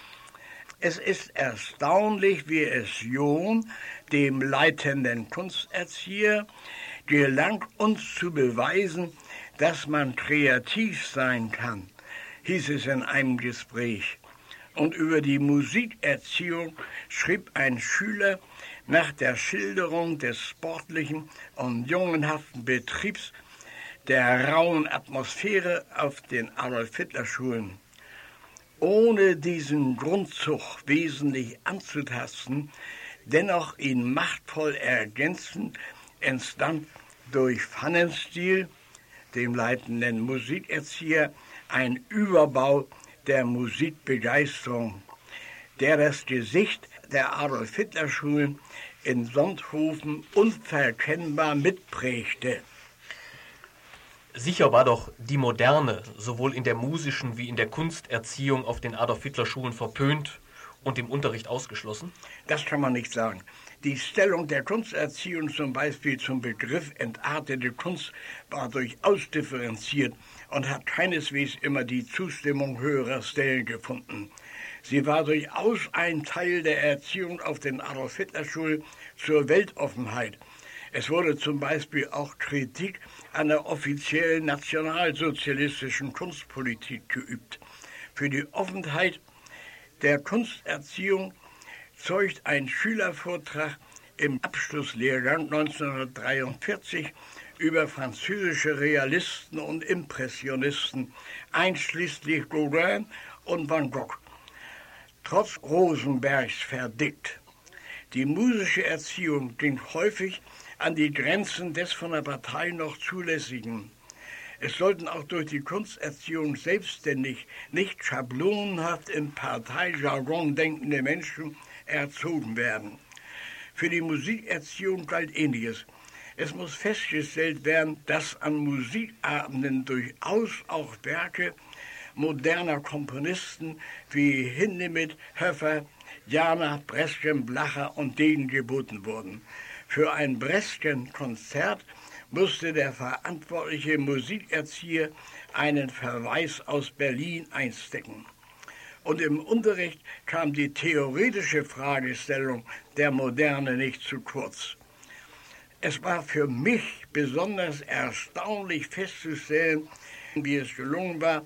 Es ist erstaunlich, wie es John, dem leitenden Kunsterzieher, gelang, uns zu beweisen, dass man kreativ sein kann, hieß es in einem Gespräch. Und über die Musikerziehung schrieb ein Schüler nach der Schilderung des sportlichen und jungenhaften Betriebs der rauen Atmosphäre auf den Adolf-Hitler-Schulen. Ohne diesen Grundzug wesentlich anzutasten, dennoch ihn machtvoll ergänzend, entstand durch Pfannenstiel, dem leitenden Musikerzieher, ein Überbau der Musikbegeisterung, der das Gesicht der Adolf-Hitler-Schulen in Sonthofen unverkennbar mitprägte. Sicher war doch die Moderne sowohl in der musischen wie in der Kunsterziehung auf den Adolf-Hitler-Schulen verpönt und im Unterricht ausgeschlossen? Das kann man nicht sagen. Die Stellung der Kunsterziehung zum Beispiel zum Begriff entartete Kunst war durchaus differenziert und hat keineswegs immer die Zustimmung höherer Stellen gefunden. Sie war durchaus ein Teil der Erziehung auf den Adolf-Hitler-Schulen zur Weltoffenheit. Es wurde zum Beispiel auch Kritik an der offiziellen nationalsozialistischen Kunstpolitik geübt. Für die Offenheit der Kunsterziehung zeugt ein Schülervortrag im Abschlusslehrgang 1943 über französische Realisten und Impressionisten, einschließlich Gauguin und Van Gogh, trotz Rosenbergs Verdikt. Die musische Erziehung ging häufig an die Grenzen des von der Partei noch Zulässigen. Es sollten auch durch die Kunsterziehung selbstständig, nicht schablonenhaft im Parteijargon denkende Menschen erzogen werden. Für die Musikerziehung galt Ähnliches. Es muss festgestellt werden, dass an Musikabenden durchaus auch Werke moderner Komponisten wie Hindemith, Höffer, Jana, Breschken, Blacher und Degen geboten wurden. Für ein Breschken-Konzert musste der verantwortliche Musikerzieher einen Verweis aus Berlin einstecken. Und im Unterricht kam die theoretische Fragestellung der Moderne nicht zu kurz. Es war für mich besonders erstaunlich festzustellen, wie es gelungen war,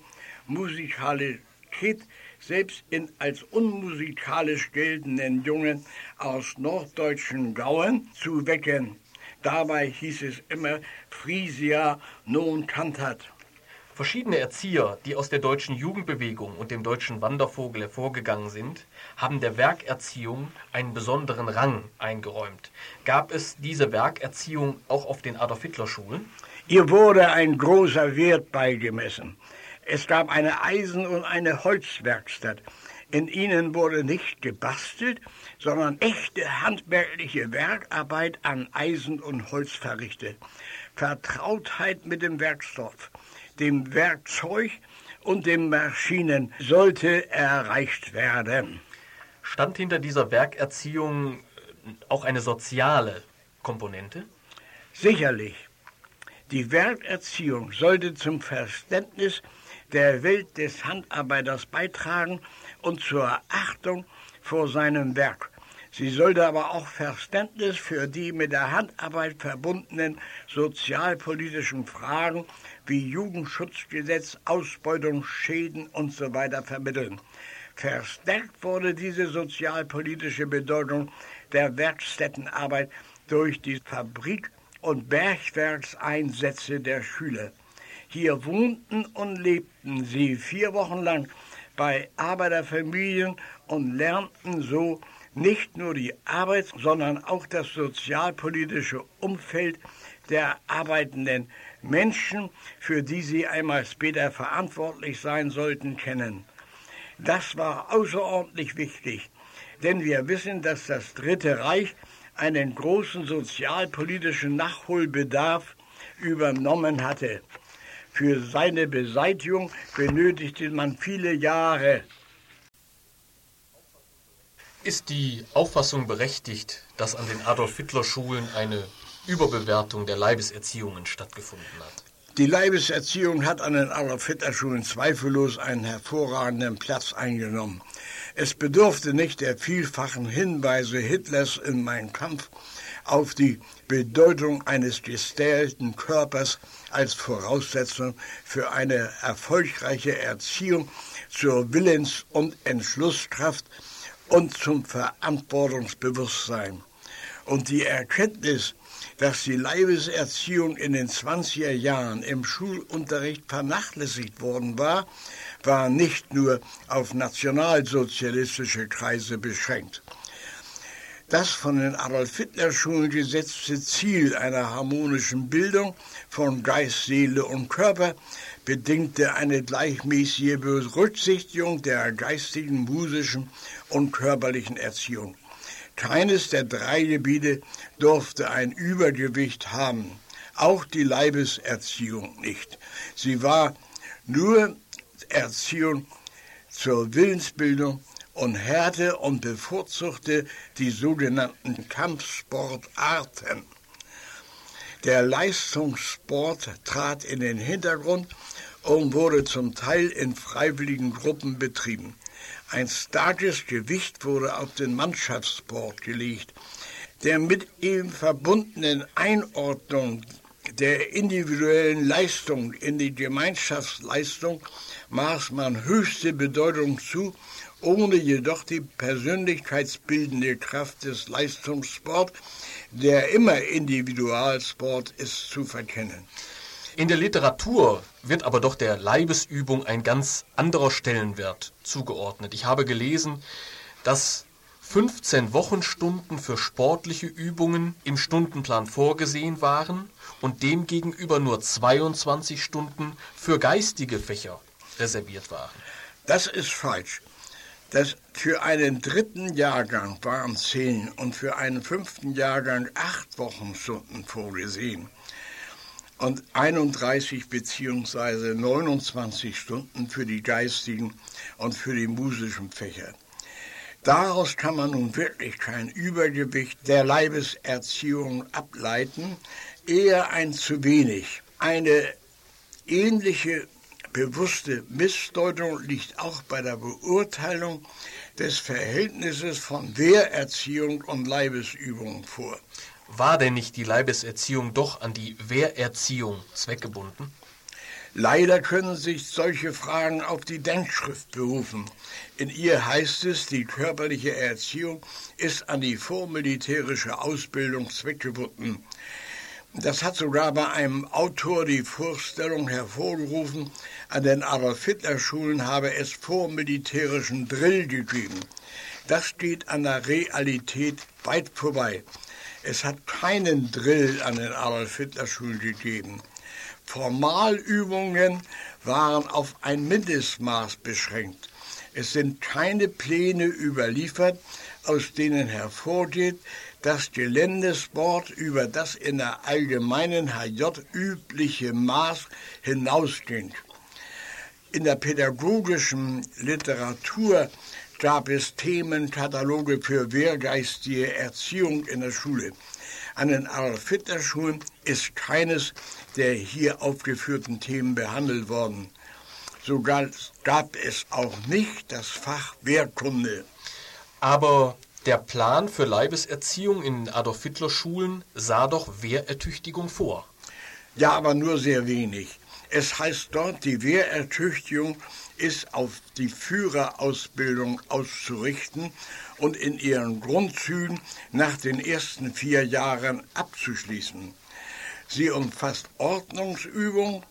Musikalität selbst in als unmusikalisch geltenden Jungen aus norddeutschen Gauen zu wecken. Dabei hieß es immer Frisia non cantat. Verschiedene Erzieher, die aus der deutschen Jugendbewegung und dem deutschen Wandervogel hervorgegangen sind, haben der Werkerziehung einen besonderen Rang eingeräumt. Gab es diese Werkerziehung auch auf den Adolf-Hitler-Schulen? Ihr wurde ein großer Wert beigemessen. Es gab eine Eisen- und eine Holzwerkstatt. In ihnen wurde nicht gebastelt, sondern echte handwerkliche Werkarbeit an Eisen und Holz verrichtet. Vertrautheit mit dem Werkstoff, dem Werkzeug und den Maschinen sollte erreicht werden. Stand hinter dieser Werkerziehung auch eine soziale Komponente? Sicherlich. Die Werkerziehung sollte zum Verständnis der Welt des Handarbeiters beitragen und zur Achtung vor seinem Werk. Sie sollte aber auch Verständnis für die mit der Handarbeit verbundenen sozialpolitischen Fragen wie Jugendschutzgesetz, Ausbeutungsschäden usw. vermitteln. Verstärkt wurde diese sozialpolitische Bedeutung der Werkstättenarbeit durch die Fabrik- und Bergwerkseinsätze der Schüler. Hier wohnten und lebten sie 4 Wochen lang bei Arbeiterfamilien und lernten so nicht nur die Arbeit, sondern auch das sozialpolitische Umfeld der arbeitenden Menschen, für die sie einmal später verantwortlich sein sollten, kennen. Das war außerordentlich wichtig, denn wir wissen, dass das Dritte Reich einen großen sozialpolitischen Nachholbedarf übernommen hatte. Für seine Beseitigung benötigte man viele Jahre. Ist die Auffassung berechtigt, dass an den Adolf-Hitler-Schulen eine Überbewertung der Leibeserziehungen stattgefunden hat? Die Leibeserziehung hat an den Adolf-Hitler-Schulen zweifellos einen hervorragenden Platz eingenommen. Es bedurfte nicht der vielfachen Hinweise Hitlers in Mein Kampf auf die Bedeutung eines gestählten Körpers als Voraussetzung für eine erfolgreiche Erziehung zur Willens- und Entschlusskraft und zum Verantwortungsbewusstsein. Und die Erkenntnis, dass die Leibeserziehung in den 20er Jahren im Schulunterricht vernachlässigt worden war, war nicht nur auf nationalsozialistische Kreise beschränkt. Das von den Adolf-Hitler-Schulen gesetzte Ziel einer harmonischen Bildung von Geist, Seele und Körper bedingte eine gleichmäßige Berücksichtigung der geistigen, musischen und körperlichen Erziehung. Keines der drei Gebiete durfte ein Übergewicht haben, auch die Leibeserziehung nicht. Sie war nur Erziehung zur Willensbildung und Härte und bevorzugte die sogenannten Kampfsportarten. Der Leistungssport trat in den Hintergrund und wurde zum Teil in freiwilligen Gruppen betrieben. Ein starkes Gewicht wurde auf den Mannschaftssport gelegt. Der mit ihm verbundenen Einordnung der individuellen Leistung in die Gemeinschaftsleistung maß man höchste Bedeutung zu, ohne jedoch die persönlichkeitsbildende Kraft des Leistungssports, der immer Individualsport ist, zu verkennen. In der Literatur wird aber doch der Leibesübung ein ganz anderer Stellenwert zugeordnet. Ich habe gelesen, dass 15 Wochenstunden für sportliche Übungen im Stundenplan vorgesehen waren und demgegenüber nur 22 Stunden für geistige Fächer reserviert waren. Das ist falsch. Für einen 3. Jahrgang waren 10 und für einen 5. Jahrgang 8 Wochenstunden vorgesehen und 31 bzw. 29 Stunden für die geistigen und für die musischen Fächer. Daraus kann man nun wirklich kein Übergewicht der Leibeserziehung ableiten, eher ein zu wenig. Eine ähnliche bewusste Missdeutung liegt auch bei der Beurteilung des Verhältnisses von Wehrerziehung und Leibesübung vor. War denn nicht die Leibeserziehung doch an die Wehrerziehung zweckgebunden? Leider können sich solche Fragen auf die Denkschrift berufen. In ihr heißt es, die körperliche Erziehung ist an die vormilitärische Ausbildung zweckgebunden. Das hat sogar bei einem Autor die Vorstellung hervorgerufen, an den Adolf-Hitler-Schulen habe es vormilitärischen Drill gegeben. Das steht an der Realität weit vorbei. Es hat keinen Drill an den Adolf-Hitler-Schulen gegeben. Formalübungen waren auf ein Mindestmaß beschränkt. Es sind keine Pläne überliefert, aus denen hervorgeht, dass Geländesport über das in der allgemeinen HJ übliche Maß hinausging. In der pädagogischen Literatur gab es Themenkataloge für wehrgeistige Erziehung in der Schule. An den Adolf-Hitler-Schulen ist keines der hier aufgeführten Themen behandelt worden. Sogar gab es auch nicht das Fach Wehrkunde. Aber der Plan für Leibeserziehung in Adolf-Hitler-Schulen sah doch Wehrertüchtigung vor. Ja, aber nur sehr wenig. Es heißt dort, die Wehrertüchtigung ist auf die Führerausbildung auszurichten und in ihren Grundzügen nach den ersten 4 Jahren abzuschließen. Sie umfasst Ordnungsübungen,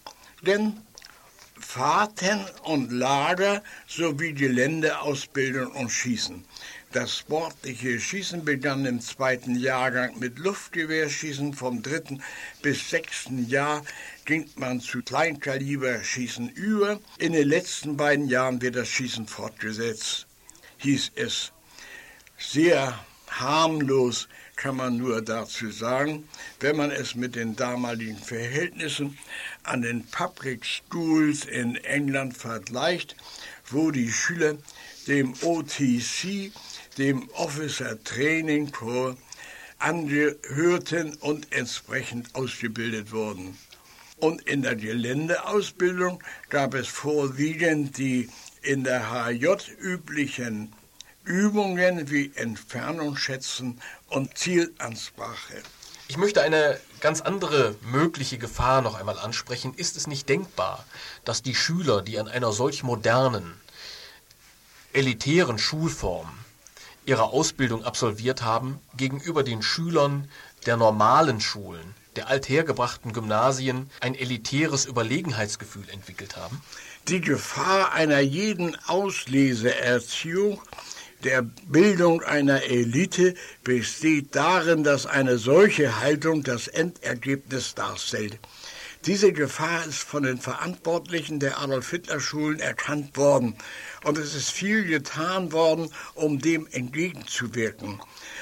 Fahrten und Lager sowie Geländeausbildung und Schießen. Das sportliche Schießen begann im 2. Jahrgang mit Luftgewehrschießen. Vom 3. bis 6. Jahr ging man zu Kleinkaliberschießen über. In den letzten 2 Jahren wird das Schießen fortgesetzt, hieß es. Sehr harmlos kann man nur dazu sagen, wenn man es mit den damaligen Verhältnissen an den Public Schools in England vergleicht, wo die Schüler dem OTC, dem Officer Training Corps, angehörten und entsprechend ausgebildet wurden. Und in der Geländeausbildung gab es vorwiegend die in der HJ üblichen Übungen wie Entfernungsschätzen und Zielansprache. Ich möchte eine ganz andere mögliche Gefahr noch einmal ansprechen. Ist es nicht denkbar, dass die Schüler, die an einer solch modernen, elitären Schulform ihre Ausbildung absolviert haben, gegenüber den Schülern der normalen Schulen, der althergebrachten Gymnasien, ein elitäres Überlegenheitsgefühl entwickelt haben? Die Gefahr einer jeden Ausleseerziehung der Bildung einer Elite besteht darin, dass eine solche Haltung das Endergebnis darstellt. Diese Gefahr ist von den Verantwortlichen der Adolf-Hitler-Schulen erkannt worden und es ist viel getan worden, um dem entgegenzuwirken.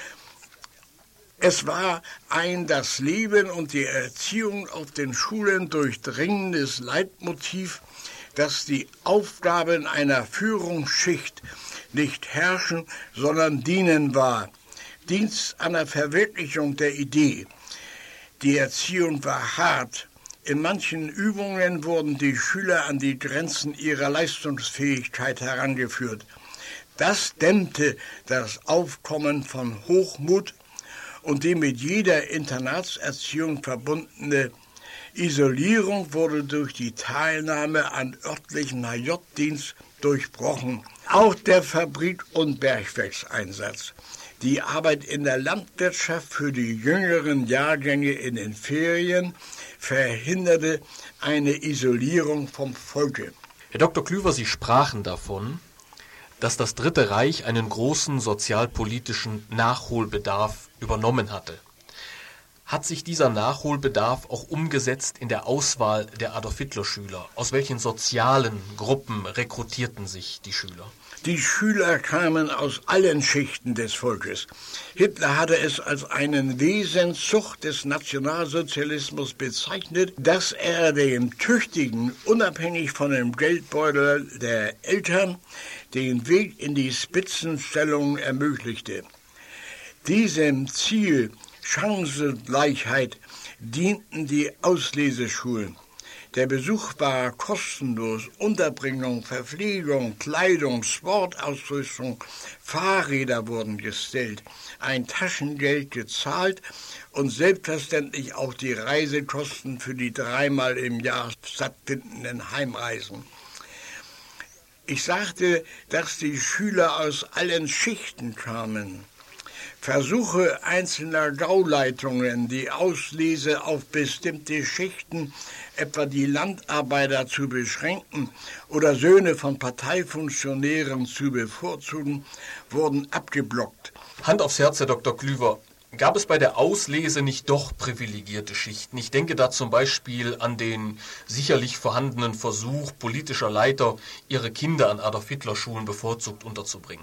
Es war ein das Leben und die Erziehung auf den Schulen durchdringendes Leitmotiv, dass die Aufgaben einer Führungsschicht nicht herrschen, sondern dienen war. Dienst an der Verwirklichung der Idee. Die Erziehung war hart. In manchen Übungen wurden die Schüler an die Grenzen ihrer Leistungsfähigkeit herangeführt. Das dämmte das Aufkommen von Hochmut und die mit jeder Internatserziehung verbundene Isolierung wurde durch die Teilnahme an örtlichen HJ-Dienst durchbrochen. Auch der Fabrik- und Bergwerkseinsatz. Die Arbeit in der Landwirtschaft für die jüngeren Jahrgänge in den Ferien verhinderte eine Isolierung vom Volke. Herr Dr. Klüver, Sie sprachen davon, dass das Dritte Reich einen großen sozialpolitischen Nachholbedarf übernommen hatte. Hat sich dieser Nachholbedarf auch umgesetzt in der Auswahl der Adolf-Hitler-Schüler? Aus welchen sozialen Gruppen rekrutierten sich die Schüler? Die Schüler kamen aus allen Schichten des Volkes. Hitler hatte es als einen Wesenszug des Nationalsozialismus bezeichnet, dass er dem Tüchtigen, unabhängig von dem Geldbeutel der Eltern, den Weg in die Spitzenstellung ermöglichte. Diesem Ziel Chancengleichheit dienten die Ausleseschulen. Der Besuch war kostenlos, Unterbringung, Verpflegung, Kleidung, Sportausrüstung, Fahrräder wurden gestellt, ein Taschengeld gezahlt und selbstverständlich auch die Reisekosten für die 3-mal im Jahr stattfindenden Heimreisen. Ich sagte, dass die Schüler aus allen Schichten kamen. Versuche einzelner Gauleitungen, die Auslese auf bestimmte Schichten, etwa die Landarbeiter, zu beschränken oder Söhne von Parteifunktionären zu bevorzugen, wurden abgeblockt. Hand aufs Herz, Herr Dr. Klüver. Gab es bei der Auslese nicht doch privilegierte Schichten? Ich denke da zum Beispiel an den sicherlich vorhandenen Versuch politischer Leiter, ihre Kinder an Adolf-Hitler-Schulen bevorzugt unterzubringen.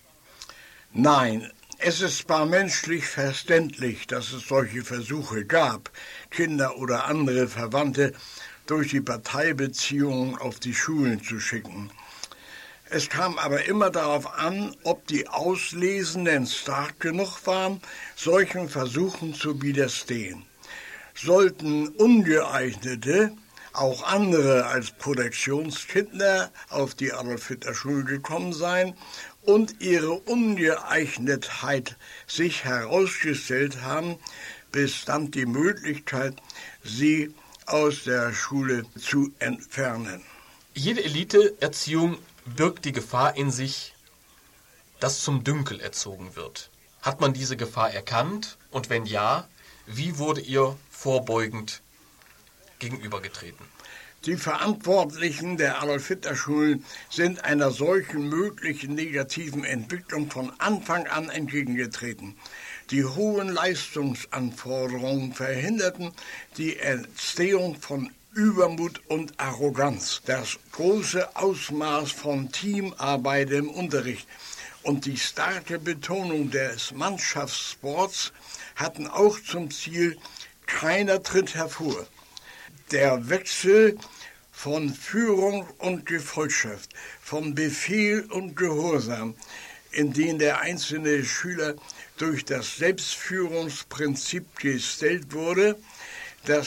Nein, es ist zwar menschlich verständlich, dass es solche Versuche gab, Kinder oder andere Verwandte durch die Parteibeziehungen auf die Schulen zu schicken. Es kam aber immer darauf an, ob die Auslesenden stark genug waren, solchen Versuchen zu widerstehen. Sollten Ungeeignete, auch andere als Protektionskinder, auf die Adolf-Hitler-Schule gekommen sein und ihre Ungeeignetheit sich herausgestellt haben, bestand die Möglichkeit, sie aus der Schule zu entfernen. Jede Eliteerziehung birgt die Gefahr in sich, dass zum Dünkel erzogen wird. Hat man diese Gefahr erkannt? Und wenn ja, wie wurde ihr vorbeugend gegenübergetreten? Die Verantwortlichen der Adolf-Hitler-Schulen sind einer solchen möglichen negativen Entwicklung von Anfang an entgegengetreten. Die hohen Leistungsanforderungen verhinderten die Entstehung von Übermut und Arroganz, das große Ausmaß von Teamarbeit im Unterricht und die starke Betonung des Mannschaftssports hatten auch zum Ziel, keiner tritt hervor. Der Wechsel von Führung und Gefolgschaft, von Befehl und Gehorsam, in den der einzelne Schüler durch das Selbstführungsprinzip gestellt wurde, das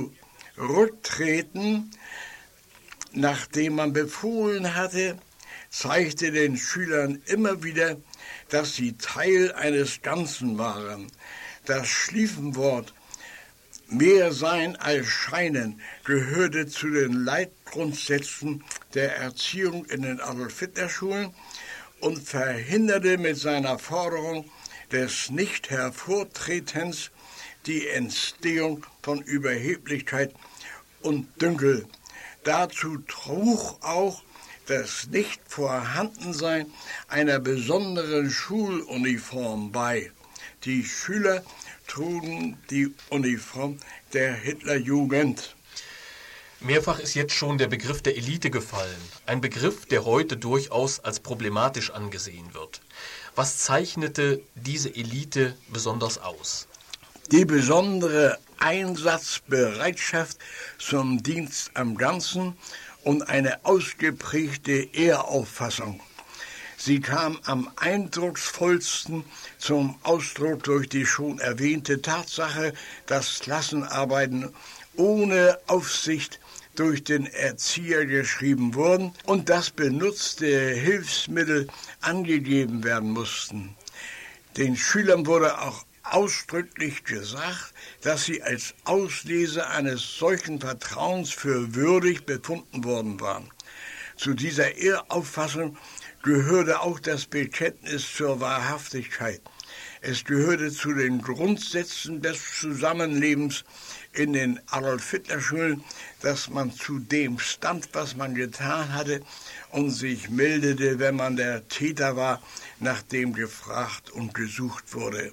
Zurücktreten, nachdem man befohlen hatte, zeigte den Schülern immer wieder, dass sie Teil eines Ganzen waren. Das Schlieffenwort mehr sein als scheinen gehörte zu den Leitgrundsätzen der Erziehung in den Adolf-Hitler-Schulen und verhinderte mit seiner Forderung des Nicht-Hervortretens die Entstehung von Überheblichkeit und Dünkel. Dazu trug auch, das Nichtvorhandensein einer besonderen Schuluniform bei. Die Schüler trugen die Uniform der Hitlerjugend. Mehrfach ist jetzt schon der Begriff der Elite gefallen, ein Begriff, der heute durchaus als problematisch angesehen wird. Was zeichnete diese Elite besonders aus? Die besondere Einsatzbereitschaft zum Dienst am Ganzen und eine ausgeprägte Ehrauffassung. Sie kam am eindrucksvollsten zum Ausdruck durch die schon erwähnte Tatsache, dass Klassenarbeiten ohne Aufsicht durch den Erzieher geschrieben wurden und dass benutzte Hilfsmittel angegeben werden mussten. Den Schülern wurde auch ausdrücklich gesagt, dass sie als Ausleser eines solchen Vertrauens für würdig befunden worden waren. Zu dieser Ehrauffassung gehörte auch das Bekenntnis zur Wahrhaftigkeit. Es gehörte zu den Grundsätzen des Zusammenlebens in den Adolf-Hitler-Schulen, dass man zu dem stand, was man getan hatte und sich meldete, wenn man der Täter war, nach dem gefragt und gesucht wurde.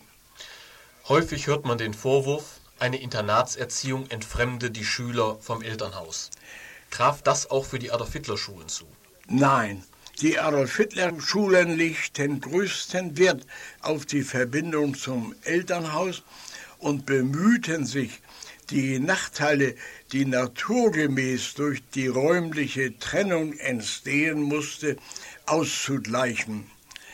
Häufig hört man den Vorwurf, eine Internatserziehung entfremde die Schüler vom Elternhaus. Traf das auch für die Adolf-Hitler-Schulen zu? Nein, die Adolf-Hitler-Schulen legten größten Wert auf die Verbindung zum Elternhaus und bemühten sich, die Nachteile, die naturgemäß durch die räumliche Trennung entstehen musste, auszugleichen.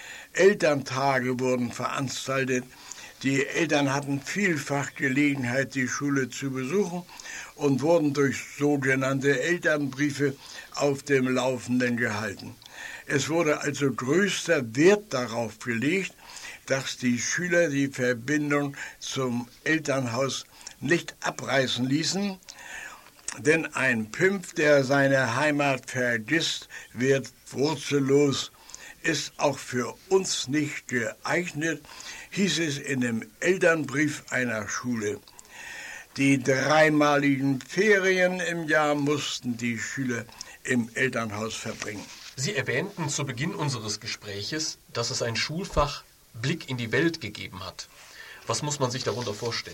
Elterntage wurden veranstaltet. Die Eltern hatten vielfach Gelegenheit, die Schule zu besuchen und wurden durch sogenannte Elternbriefe auf dem Laufenden gehalten. Es wurde also größter Wert darauf gelegt, dass die Schüler die Verbindung zum Elternhaus nicht abreißen ließen, denn ein Pimpf, der seine Heimat vergisst, wird wurzellos, ist auch für uns nicht geeignet, hieß es in dem Elternbrief einer Schule. Die dreimaligen Ferien im Jahr mussten die Schüler im Elternhaus verbringen. Sie erwähnten zu Beginn unseres Gespräches, dass es ein Schulfach Blick in die Welt gegeben hat. Was muss man sich darunter vorstellen?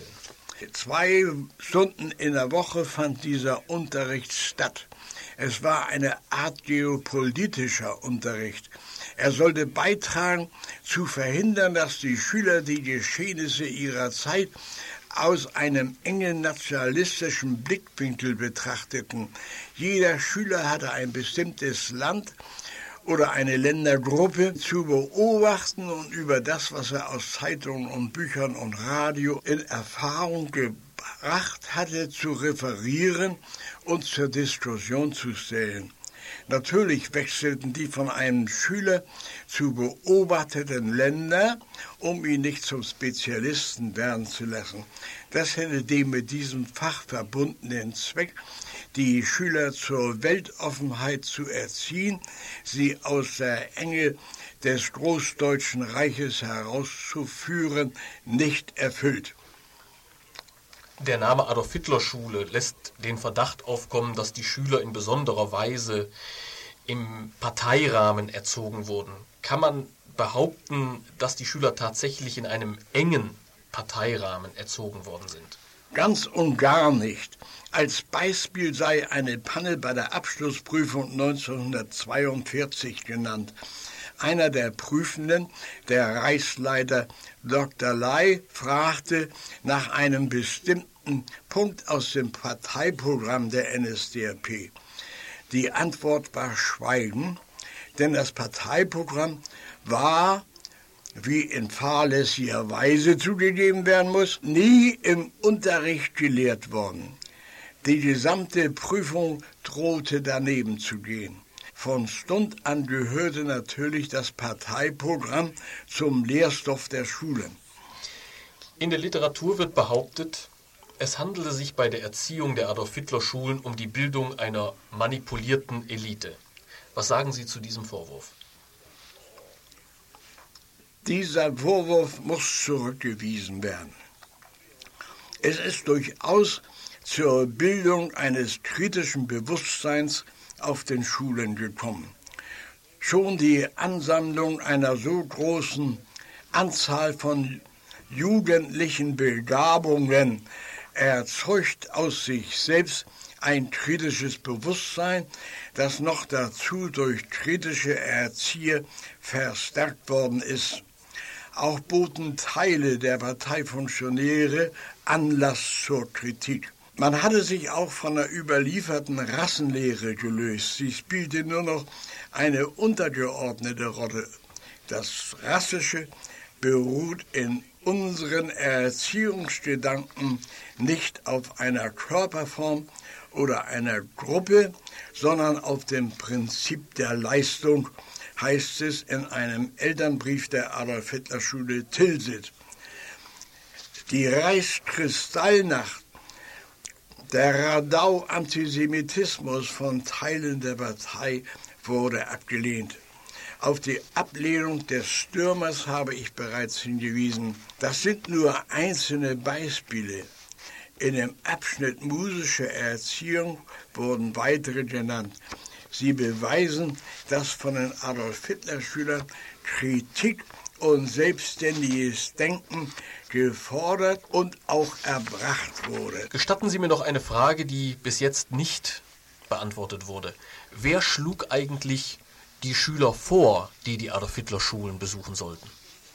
2 Stunden in der Woche fand dieser Unterricht statt. Es war eine Art geopolitischer Unterricht. Er sollte beitragen, zu verhindern, dass die Schüler die Geschehnisse ihrer Zeit aus einem engen nationalistischen Blickwinkel betrachteten. Jeder Schüler hatte ein bestimmtes Land oder eine Ländergruppe zu beobachten und über das, was er aus Zeitungen und Büchern und Radio in Erfahrung gebracht hatte, zu referieren und zur Diskussion zu stellen. Natürlich wechselten die von einem Schüler zu beobachteten Länder, um ihn nicht zum Spezialisten werden zu lassen. Das hätte den mit diesem Fach verbundenen Zweck, die Schüler zur Weltoffenheit zu erziehen, sie aus der Enge des Großdeutschen Reiches herauszuführen, nicht erfüllt. Der Name Adolf-Hitler-Schule lässt den Verdacht aufkommen, dass die Schüler in besonderer Weise im Parteirahmen erzogen wurden. Kann man behaupten, dass die Schüler tatsächlich in einem engen Parteirahmen erzogen worden sind? Ganz und gar nicht. Als Beispiel sei eine Panne bei der Abschlussprüfung 1942 genannt. Einer der Prüfenden, der Reichsleiter Dr. Ley, fragte nach einem bestimmten Punkt aus dem Parteiprogramm der NSDAP. Die Antwort war Schweigen, denn das Parteiprogramm war, wie in fahrlässiger Weise zugegeben werden muss, nie im Unterricht gelehrt worden. Die gesamte Prüfung drohte daneben zu gehen. Von Stund an gehörte natürlich das Parteiprogramm zum Lehrstoff der Schule. In der Literatur wird behauptet, es handelte sich bei der Erziehung der Adolf-Hitler-Schulen um die Bildung einer manipulierten Elite. Was sagen Sie zu diesem Vorwurf? Dieser Vorwurf muss zurückgewiesen werden. Es ist durchaus zur Bildung eines kritischen Bewusstseins auf den Schulen gekommen. Schon die Ansammlung einer so großen Anzahl von jugendlichen Begabungen erzeugt aus sich selbst ein kritisches Bewusstsein, das noch dazu durch kritische Erzieher verstärkt worden ist. Auch boten Teile der Parteifunktionäre Anlass zur Kritik. Man hatte sich auch von der überlieferten Rassenlehre gelöst. Sie spielte nur noch eine untergeordnete Rolle. Das Rassische beruht in unseren Erziehungsgedanken nicht auf einer Körperform oder einer Gruppe, sondern auf dem Prinzip der Leistung, heißt es in einem Elternbrief der Adolf-Hitler-Schule Tilsit. Die Reichskristallnacht, der Radau-Antisemitismus von Teilen der Partei wurde abgelehnt. Auf die Ablehnung des Stürmers habe ich bereits hingewiesen. Das sind nur einzelne Beispiele. In dem Abschnitt musische Erziehung wurden weitere genannt. Sie beweisen, dass von den Adolf-Hitler-Schülern Kritik und selbstständiges Denken gefordert und auch erbracht wurde. Gestatten Sie mir noch eine Frage, die bis jetzt nicht beantwortet wurde. Wer schlug eigentlich die Schüler vor, die Adolf-Hitler-Schulen besuchen sollten?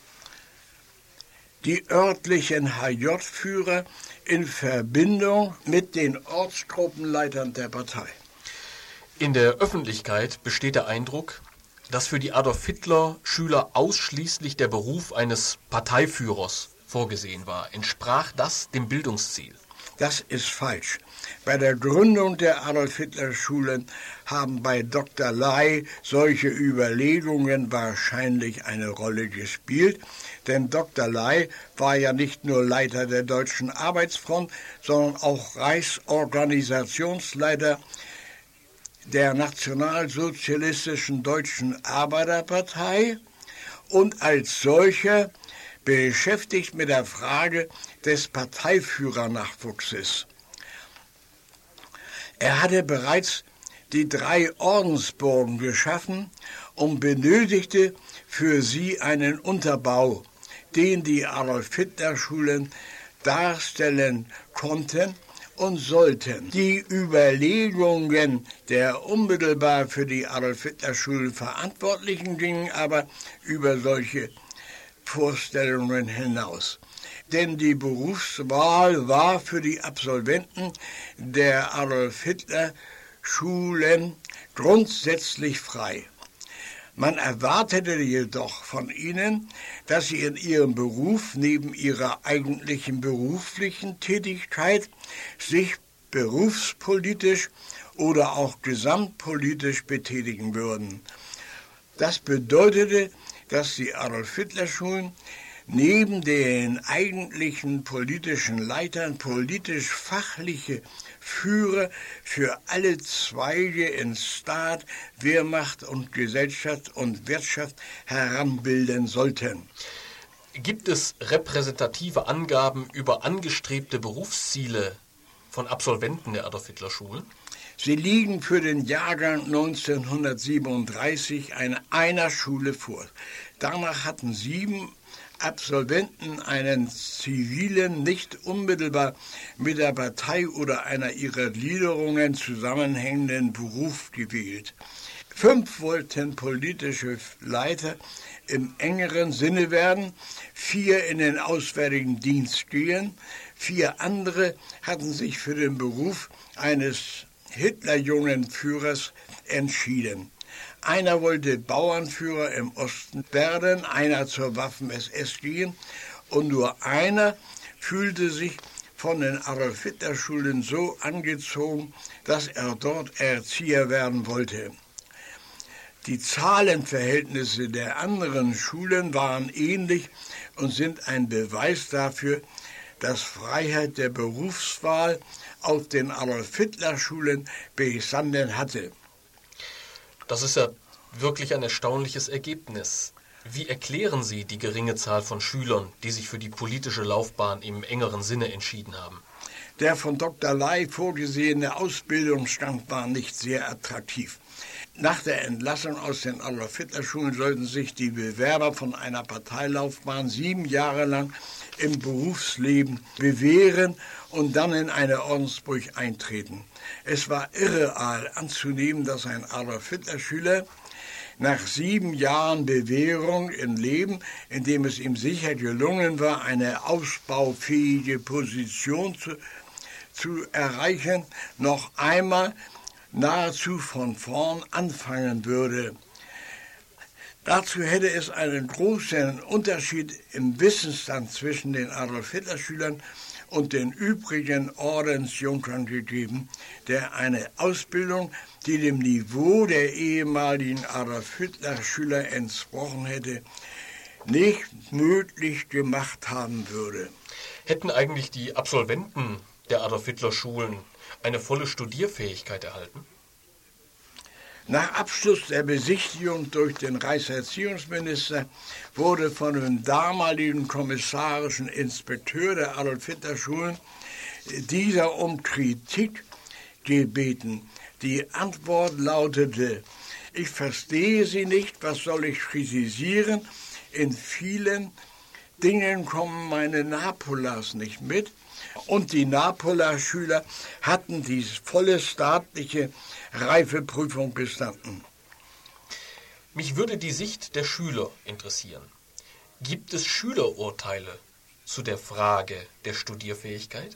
Die örtlichen HJ-Führer in Verbindung mit den Ortsgruppenleitern der Partei. In der Öffentlichkeit besteht der Eindruck, dass für die Adolf-Hitler-Schüler ausschließlich der Beruf eines Parteiführers vorgesehen war. Entsprach das dem Bildungsziel? Das ist falsch. Bei der Gründung der Adolf-Hitler-Schulen haben bei Dr. Ley solche Überlegungen wahrscheinlich eine Rolle gespielt, denn Dr. Ley war ja nicht nur Leiter der Deutschen Arbeitsfront, sondern auch Reichsorganisationsleiter der Nationalsozialistischen Deutschen Arbeiterpartei und als solcher beschäftigt mit der Frage des Parteiführernachwuchses. Er hatte bereits die 3 Ordensburgen geschaffen und benötigte für sie einen Unterbau, den die Adolf-Hitler-Schulen darstellen konnten und sollten. Die Überlegungen der unmittelbar für die Adolf-Hitler-Schulen Verantwortlichen gingen aber über solche Vorstellungen hinaus. Denn die Berufswahl war für die Absolventen der Adolf-Hitler-Schulen grundsätzlich frei. Man erwartete jedoch von ihnen, dass sie in ihrem Beruf neben ihrer eigentlichen beruflichen Tätigkeit sich berufspolitisch oder auch gesamtpolitisch betätigen würden. Das bedeutete, dass die Adolf-Hitler-Schulen neben den eigentlichen politischen Leitern politisch-fachliche Führer für alle Zweige in Staat, Wehrmacht und Gesellschaft und Wirtschaft heranbilden sollten. Gibt es repräsentative Angaben über angestrebte Berufsziele von Absolventen der Adolf-Hitler-Schulen? Sie liegen für den Jahrgang 1937 einer Schule vor. Danach hatten 7 Absolventen einen zivilen, nicht unmittelbar mit der Partei oder einer ihrer Gliederungen zusammenhängenden Beruf gewählt. 5 wollten politische Leiter im engeren Sinne werden, 4 in den Auswärtigen Dienst gehen, 4 andere hatten sich für den Beruf eines Hitlerjungenführers entschieden. Einer wollte Bauernführer im Osten werden, einer zur Waffen-SS gehen und nur einer fühlte sich von den Adolf-Hitler-Schulen so angezogen, dass er dort Erzieher werden wollte. Die Zahlenverhältnisse der anderen Schulen waren ähnlich und sind ein Beweis dafür, dass Freiheit der Berufswahl auf den Adolf-Hitler-Schulen bestanden hatte. Das ist ja wirklich ein erstaunliches Ergebnis. Wie erklären Sie die geringe Zahl von Schülern, die sich für die politische Laufbahn im engeren Sinne entschieden haben? Der von Dr. Ley vorgesehene Ausbildungsstand war nicht sehr attraktiv. Nach der Entlassung aus den Adolf-Hitler-Schulen sollten sich die Bewerber von einer Parteilaufbahn 7 Jahre lang im Berufsleben bewähren und dann in eine Ordensburg eintreten. Es war irreal anzunehmen, dass ein Adolf-Hitler-Schüler nach 7 Jahren Bewährung im Leben, in dem es ihm sicher gelungen war, eine ausbaufähige Position zu erreichen, noch einmal nahezu von vorn anfangen würde. Dazu hätte es einen großen Unterschied im Wissensstand zwischen den Adolf-Hitler-Schülern und den übrigen Ordensjunkern gegeben, der eine Ausbildung, die dem Niveau der ehemaligen Adolf-Hitler-Schüler entsprochen hätte, nicht möglich gemacht haben würde. Hätten eigentlich die Absolventen der Adolf-Hitler-Schulen eine volle Studierfähigkeit erhalten? Nach Abschluss der Besichtigung durch den Reichserziehungsminister wurde von dem damaligen kommissarischen Inspekteur der Adolf-Hitler-Schulen dieser um Kritik gebeten. Die Antwort lautete: Ich verstehe Sie nicht, was soll ich kritisieren? In vielen Dingen kommen meine Napolas nicht mit. Und die Napola-Schüler hatten die volle staatliche Reifeprüfung bestanden. Mich würde die Sicht der Schüler interessieren. Gibt es Schülerurteile zu der Frage der Studierfähigkeit?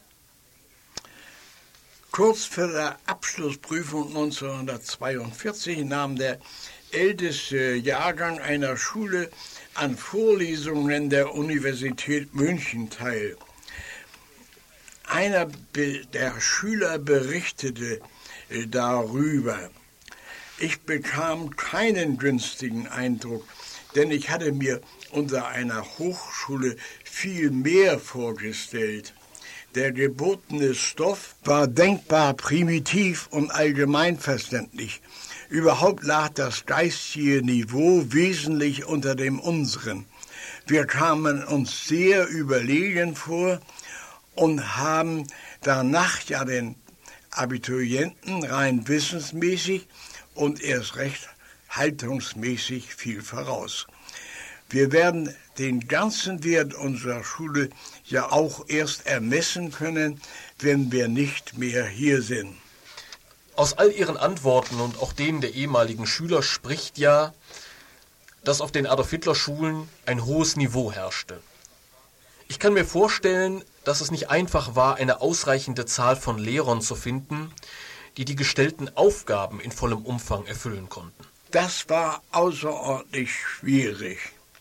Kurz vor der Abschlussprüfung 1942 nahm der älteste Jahrgang einer Schule an Vorlesungen der Universität München teil. Einer der Schüler berichtete darüber: Ich bekam keinen günstigen Eindruck, denn ich hatte mir unter einer Hochschule viel mehr vorgestellt. Der gebotene Stoff war denkbar primitiv und allgemeinverständlich. Überhaupt lag das geistige Niveau wesentlich unter dem unseren. Wir kamen uns sehr überlegen vor und haben danach ja den Abiturienten rein wissensmäßig und erst recht haltungsmäßig viel voraus. Wir werden den ganzen Wert unserer Schule ja auch erst ermessen können, wenn wir nicht mehr hier sind. Aus all Ihren Antworten und auch denen der ehemaligen Schüler spricht ja, dass auf den Adolf-Hitler-Schulen ein hohes Niveau herrschte. Ich kann mir vorstellen, dass es nicht einfach war, eine ausreichende Zahl von Lehrern zu finden, die die gestellten Aufgaben in vollem Umfang erfüllen konnten. Das war außerordentlich schwierig.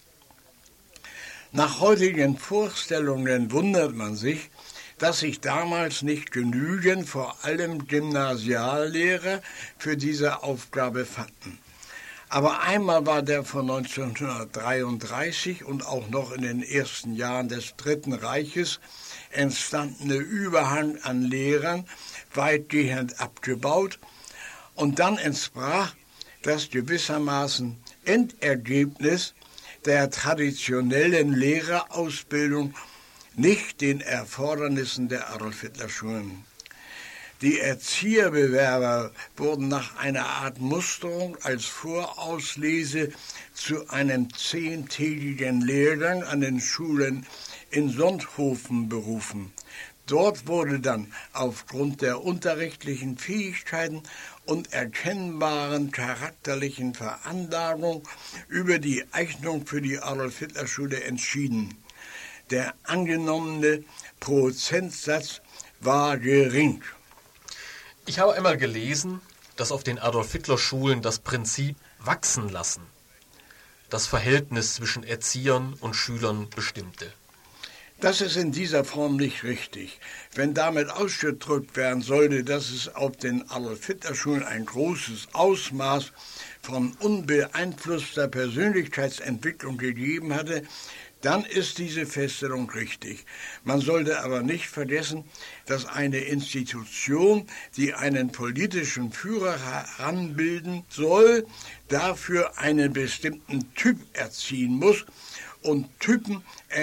Nach heutigen Vorstellungen wundert man sich, dass sich damals nicht genügend, vor allem Gymnasiallehrer, für diese Aufgabe fanden. Aber einmal war der von 1933 und auch noch in den ersten Jahren des Dritten Reiches entstandene Überhang an Lehrern weitgehend abgebaut, und dann entsprach das gewissermaßen Endergebnis der traditionellen Lehrerausbildung nicht den Erfordernissen der Adolf-Hitler-Schulen. Die Erzieherbewerber wurden nach einer Art Musterung als Vorauslese zu einem 10-tägigen Lehrgang an den Schulen in Sonthofen berufen. Dort wurde dann aufgrund der unterrichtlichen Fähigkeiten und erkennbaren charakterlichen Veranlagung über die Eignung für die Adolf-Hitler-Schule entschieden. Der angenommene Prozentsatz war gering. Ich habe einmal gelesen, dass auf den Adolf-Hitler-Schulen das Prinzip wachsen lassen das Verhältnis zwischen Erziehern und Schülern bestimmte. Das ist in dieser Form nicht richtig. Wenn damit ausgedrückt werden sollte, dass es auf den Adolf-Hitler-Schulen ein großes Ausmaß von unbeeinflusster Persönlichkeitsentwicklung gegeben hatte, dann ist diese Feststellung richtig. Man sollte aber nicht vergessen, dass eine Institution, die einen politischen Führer heranbilden soll, dafür einen bestimmten Typ erziehen muss. Und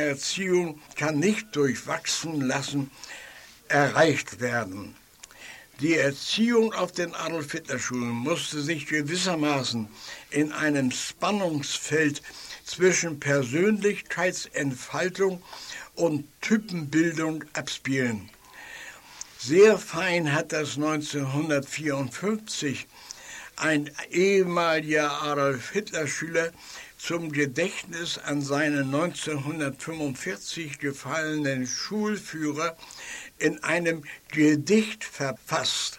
Typenerziehung kann nicht durch Wachsen lassen erreicht werden. Die Erziehung auf den Adolf-Hitler-Schulen musste sich gewissermaßen in einem Spannungsfeld zwischen Persönlichkeitsentfaltung und Typenbildung abspielen. Sehr fein hat das 1954 ein ehemaliger Adolf-Hitler-Schüler zum Gedächtnis an seinen 1945 gefallenen Schulführer in einem Gedicht verfasst.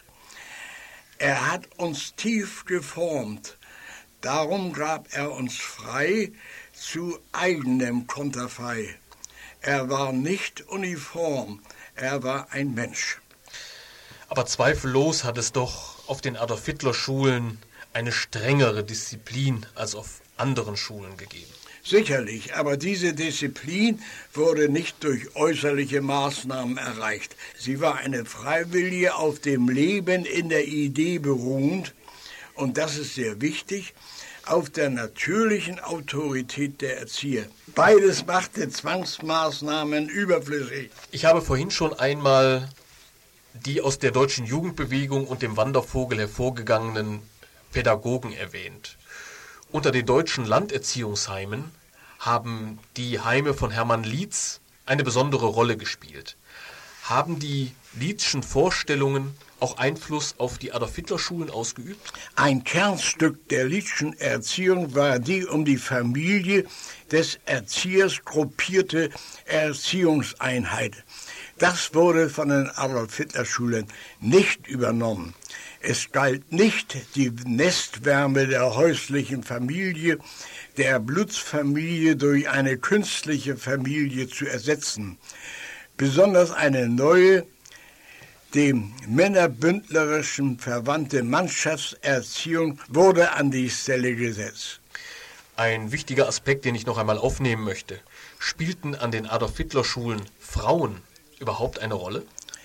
Er hat uns tief geformt, darum gab er uns frei zu eigenem Konterfei. Er war nicht uniform, er war ein Mensch. Aber zweifellos hat es doch auf den Adolf-Hitler-Schulen eine strengere Disziplin als auf anderen Schulen gegeben. Sicherlich, aber diese Disziplin wurde nicht durch äußerliche Maßnahmen erreicht. Sie war eine freiwillige, auf dem Leben in der Idee beruhend, und das ist sehr wichtig, auf der natürlichen Autorität der Erzieher. Beides machte Zwangsmaßnahmen überflüssig. Ich habe vorhin schon einmal die aus der deutschen Jugendbewegung und dem Wandervogel hervorgegangenen Pädagogen erwähnt. Unter den deutschen Landerziehungsheimen haben die Heime von Hermann Lietz eine besondere Rolle gespielt. Haben die Lietzschen Vorstellungen auch Einfluss auf die Adolf-Hitler-Schulen ausgeübt? Ein Kernstück der Lietzschen Erziehung war die um die Familie des Erziehers gruppierte Erziehungseinheit. Das wurde von den Adolf-Hitler-Schulen nicht übernommen. Es galt nicht, die Nestwärme der häuslichen Familie, der Blutsfamilie durch eine künstliche Familie zu ersetzen. Besonders eine neue, dem männerbündlerischen verwandte Mannschaftserziehung wurde an die Stelle gesetzt. Ein wichtiger Aspekt, den ich noch einmal aufnehmen möchte. Spielten an den Adolf-Hitler-Schulen Frauen überhaupt eine Rolle?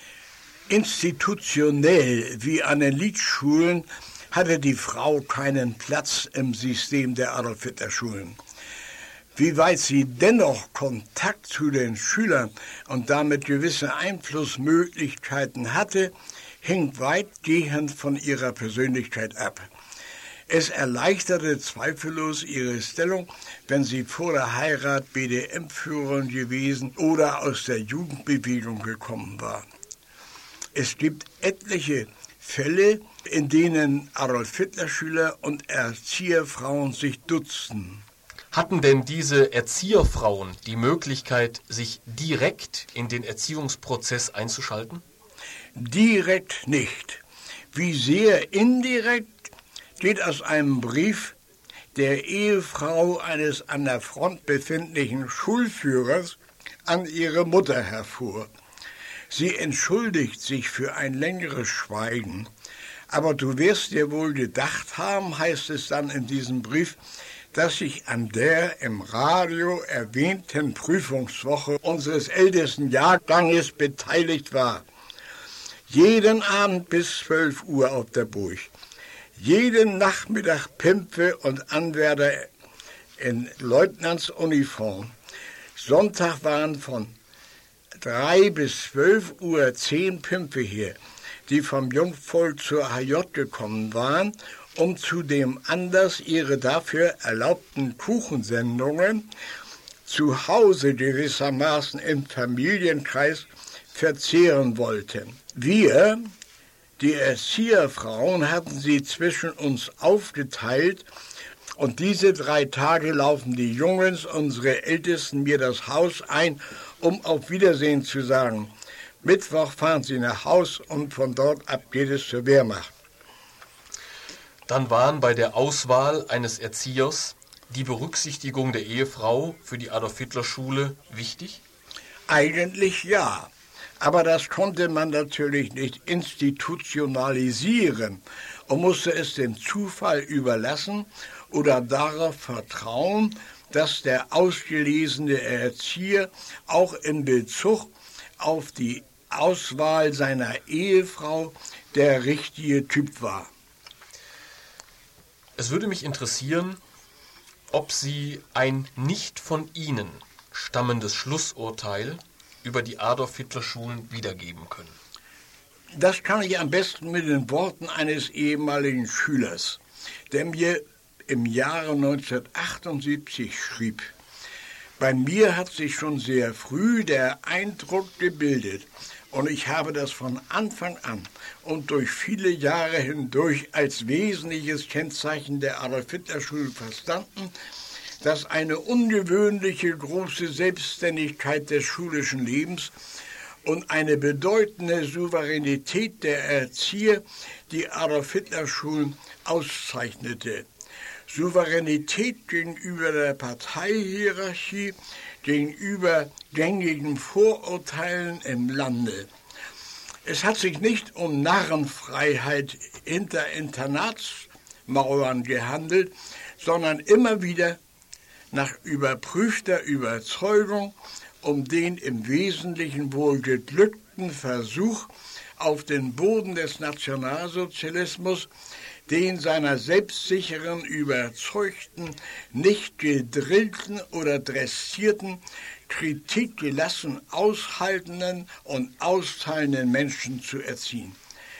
Institutionell wie an den Lietzschulen hatte die Frau keinen Platz im System der Adolf-Hitler-Schulen. Wie weit sie dennoch Kontakt zu den Schülern und damit gewisse Einflussmöglichkeiten hatte, hing weitgehend von ihrer Persönlichkeit ab. Es erleichterte zweifellos ihre Stellung, wenn sie vor der Heirat BDM-Führerin gewesen oder aus der Jugendbewegung gekommen war. Es gibt etliche Fälle, in denen Adolf-Hitler-Schüler und Erzieherfrauen sich dutzten. Hatten denn diese Erzieherfrauen die Möglichkeit, sich direkt in den Erziehungsprozess einzuschalten? Direkt nicht. Wie sehr indirekt geht aus einem Brief der Ehefrau eines an der Front befindlichen Schulführers an ihre Mutter hervor. Sie entschuldigt sich für ein längeres Schweigen. Aber du wirst dir wohl gedacht haben, heißt es dann in diesem Brief, dass ich an der im Radio erwähnten Prüfungswoche unseres ältesten Jahrganges beteiligt war. Jeden Abend bis 12 Uhr auf der Burg. Jeden Nachmittag Pimpfe und Anwärter in Leutnantsuniform. Sonntag waren von 3 bis 12 Uhr 10 Pimpfe hier, die vom Jungvolk zur HJ gekommen waren, um zu dem Anlass ihre dafür erlaubten Kuchensendungen zu Hause gewissermaßen im Familienkreis verzehren wollten. Wir, die Erzieherfrauen, hatten sie zwischen uns aufgeteilt und diese 3 Tage laufen die Jungens, unsere Ältesten, mir das Haus ein, um auf Wiedersehen zu sagen. Mittwoch fahren sie nach Haus und von dort ab geht es zur Wehrmacht. Dann waren bei der Auswahl eines Erziehers die Berücksichtigung der Ehefrau für die Adolf-Hitler-Schule wichtig? Eigentlich ja, aber das konnte man natürlich nicht institutionalisieren und musste es dem Zufall überlassen oder darauf vertrauen, dass der ausgelesene Erzieher auch in Bezug auf die Auswahl seiner Ehefrau der richtige Typ war. Es würde mich interessieren, ob Sie ein nicht von Ihnen stammendes Schlussurteil über die Adolf-Hitler-Schulen wiedergeben können. Das kann ich am besten mit den Worten eines ehemaligen Schülers, der mir im Jahre 1978 schrieb: Bei mir hat sich schon sehr früh der Eindruck gebildet, und ich habe das von Anfang an und durch viele Jahre hindurch als wesentliches Kennzeichen der Adolf-Hitler-Schule verstanden, dass eine ungewöhnliche große Selbstständigkeit des schulischen Lebens und eine bedeutende Souveränität der Erzieher die Adolf-Hitler-Schulen auszeichnete. Souveränität gegenüber der Parteihierarchie, gegenüber gängigen Vorurteilen im Lande. Es hat sich nicht um Narrenfreiheit hinter Internatsmauern gehandelt, sondern immer wieder nach überprüfter Überzeugung um den im Wesentlichen wohl geglückten Versuch auf den Boden des Nationalsozialismus, den seiner selbstsicheren, überzeugten, nicht gedrillten oder dressierten, Kritik gelassen aushaltenden und austeilenden Menschen zu erziehen.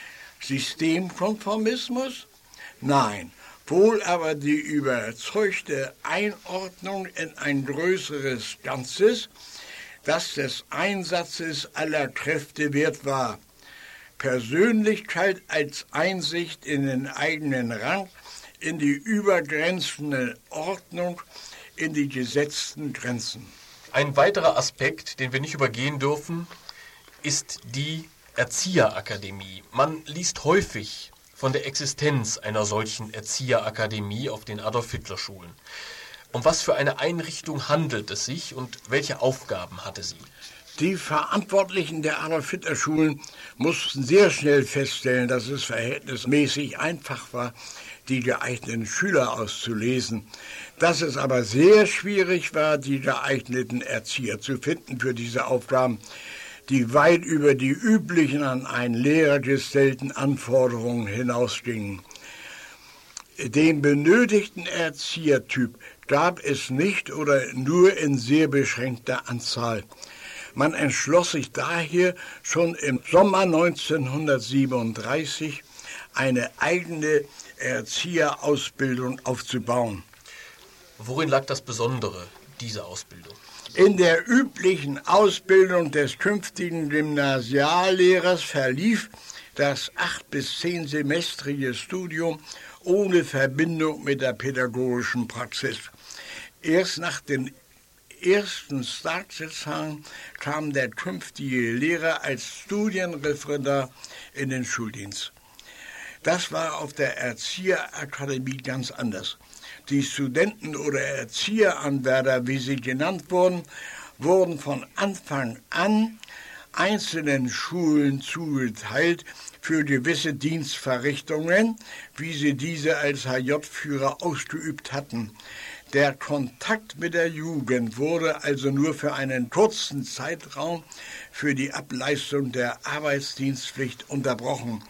Systemkonformismus? Nein, wohl aber die überzeugte Einordnung in ein größeres Ganzes, das des Einsatzes aller Kräfte wert war. Persönlichkeit als Einsicht in den eigenen Rang, in die übergrenzende Ordnung, in die gesetzten Grenzen. Ein weiterer Aspekt, den wir nicht übergehen dürfen, ist die Erzieherakademie. Man liest häufig von der Existenz einer solchen Erzieherakademie auf den Adolf-Hitler-Schulen. Um was für eine Einrichtung handelt es sich und welche Aufgaben hatte sie? Die Verantwortlichen der Adolf-Hitler-Schulen mussten sehr schnell feststellen, dass es verhältnismäßig einfach war, die geeigneten Schüler auszulesen, dass es aber sehr schwierig war, die geeigneten Erzieher zu finden für diese Aufgaben, die weit über die üblichen an einen Lehrer gestellten Anforderungen hinausgingen. Den benötigten Erziehertyp gab es nicht oder nur in sehr beschränkter Anzahl. Man entschloss sich daher schon im Sommer 1937 eine eigene Erzieherausbildung aufzubauen. Worin lag das Besondere dieser Ausbildung? In der üblichen Ausbildung des künftigen Gymnasiallehrers verlief das 8- bis 10-semestrige Studium ohne Verbindung mit der pädagogischen Praxis. Erst nach den ersten Staatsexamen kam der künftige Lehrer als Studienreferendar in den Schuldienst. Das war auf der Erzieherakademie ganz anders. Die Studenten oder Erzieheranwärter, wie sie genannt wurden, wurden von Anfang an einzelnen Schulen zugeteilt für gewisse Dienstverrichtungen, wie sie diese als HJ-Führer ausgeübt hatten. Der Kontakt mit der Jugend wurde also nur für einen kurzen Zeitraum für die Ableistung der Arbeitsdienstpflicht unterbrochen.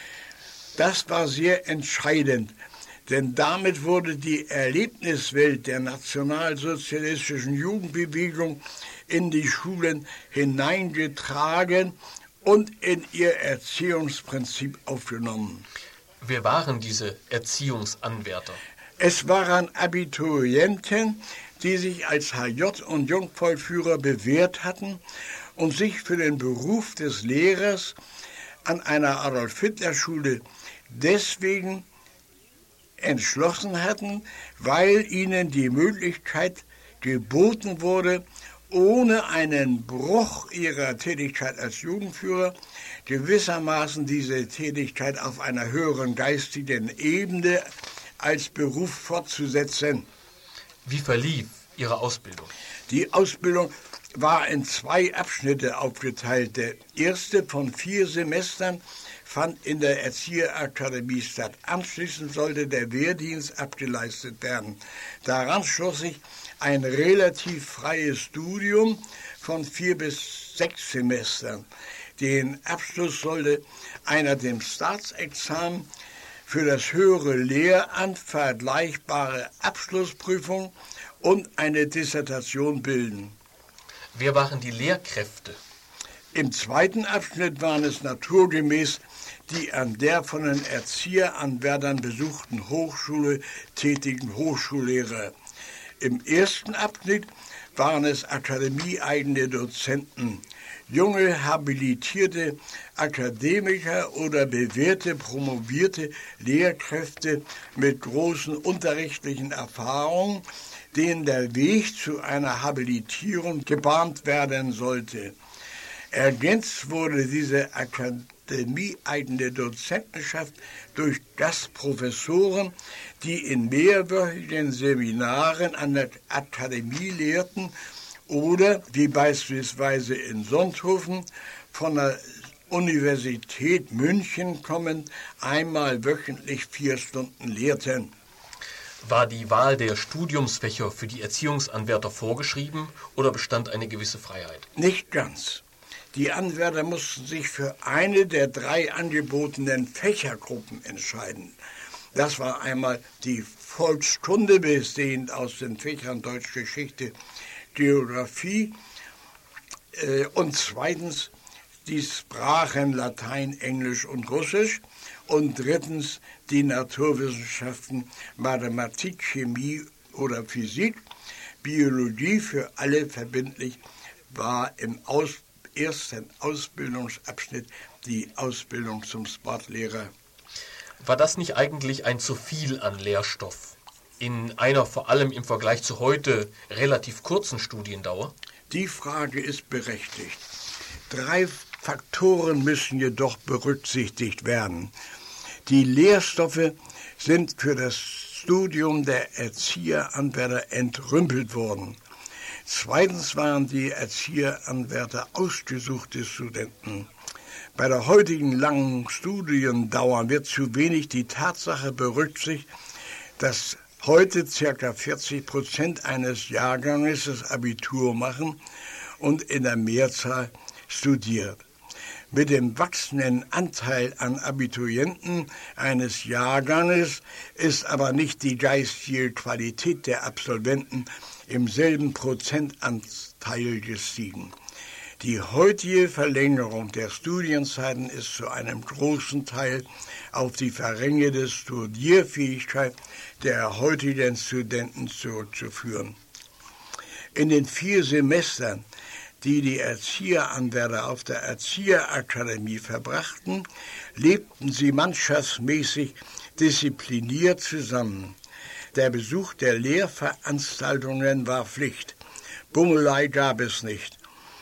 Das war sehr entscheidend, denn damit wurde die Erlebniswelt der nationalsozialistischen Jugendbewegung in die Schulen hineingetragen und in ihr Erziehungsprinzip aufgenommen. Wer waren diese Erziehungsanwärter? Es waren Abiturienten, die sich als HJ- und Jungvollführer bewährt hatten und sich für den Beruf des Lehrers an einer Adolf-Hitler-Schule deswegen entschlossen hatten, weil ihnen die Möglichkeit geboten wurde, ohne einen Bruch ihrer Tätigkeit als Jugendführer gewissermaßen diese Tätigkeit auf einer höheren geistigen Ebene als Beruf fortzusetzen. Wie verlief Ihre Ausbildung? Die Ausbildung war in 2 Abschnitte aufgeteilt. Der erste von 4 Semestern fand in der Erzieherakademie statt. Anschließend sollte der Wehrdienst abgeleistet werden. Daran schloss sich ein relativ freies Studium von 4 bis 6 Semestern. Den Abschluss sollte einer dem Staatsexamen für das höhere Lehramt vergleichbare Abschlussprüfung und eine Dissertation bilden. Wer waren die Lehrkräfte? Im zweiten Abschnitt waren es naturgemäß die an der von den Erzieheranwärtern besuchten Hochschule tätigen Hochschullehrer. Im ersten Abschnitt waren es akademieeigene Dozenten, junge, habilitierte Akademiker oder bewährte, promovierte Lehrkräfte mit großen unterrichtlichen Erfahrungen, denen der Weg zu einer Habilitierung gebahnt werden sollte. Ergänzt wurde diese akademieeigene Dozentenschaft durch Gastprofessoren, die in mehrwöchigen Seminaren an der Akademie lehrten oder, wie beispielsweise in Sonthofen, von der Universität München kommend, einmal wöchentlich 4 Stunden lehrten. War die Wahl der Studiumsfächer für die Erziehungsanwärter vorgeschrieben oder bestand eine gewisse Freiheit? Nicht ganz. Die Anwärter mussten sich für eine der 3 angebotenen Fächergruppen entscheiden. Das war einmal die Volkskunde, bestehend aus den Fächern Deutsch, Geschichte, Geographie und zweitens die Sprachen Latein, Englisch und Russisch und drittens die Naturwissenschaften Mathematik, Chemie oder Physik. Biologie für alle verbindlich war im ersten Ausbildungsabschnitt die Ausbildung zum Sportlehrer. War das nicht eigentlich ein zu viel an Lehrstoff in einer vor allem im Vergleich zu heute relativ kurzen Studiendauer? Die Frage ist berechtigt. 3 Faktoren müssen jedoch berücksichtigt werden. Die Lehrstoffe sind für das Studium der Erzieheranwärter entrümpelt worden. Zweitens waren die Erzieheranwärter ausgesuchte Studenten. Bei der heutigen langen Studiendauer wird zu wenig die Tatsache berücksichtigt, dass heute ca. 40% eines Jahrganges das Abitur machen und in der Mehrzahl studiert. Mit dem wachsenden Anteil an Abiturienten eines Jahrganges ist aber nicht die geistige Qualität der Absolventen im selben Prozentanteil gestiegen. Die heutige Verlängerung der Studienzeiten ist zu einem großen Teil auf die verringerte Studierfähigkeit der heutigen Studenten zurückzuführen. In den 4 Semestern, die die Erzieheranwärter auf der Erzieherakademie verbrachten, lebten sie mannschaftsmäßig diszipliniert zusammen. Der Besuch der Lehrveranstaltungen war Pflicht. Bummelei gab es nicht.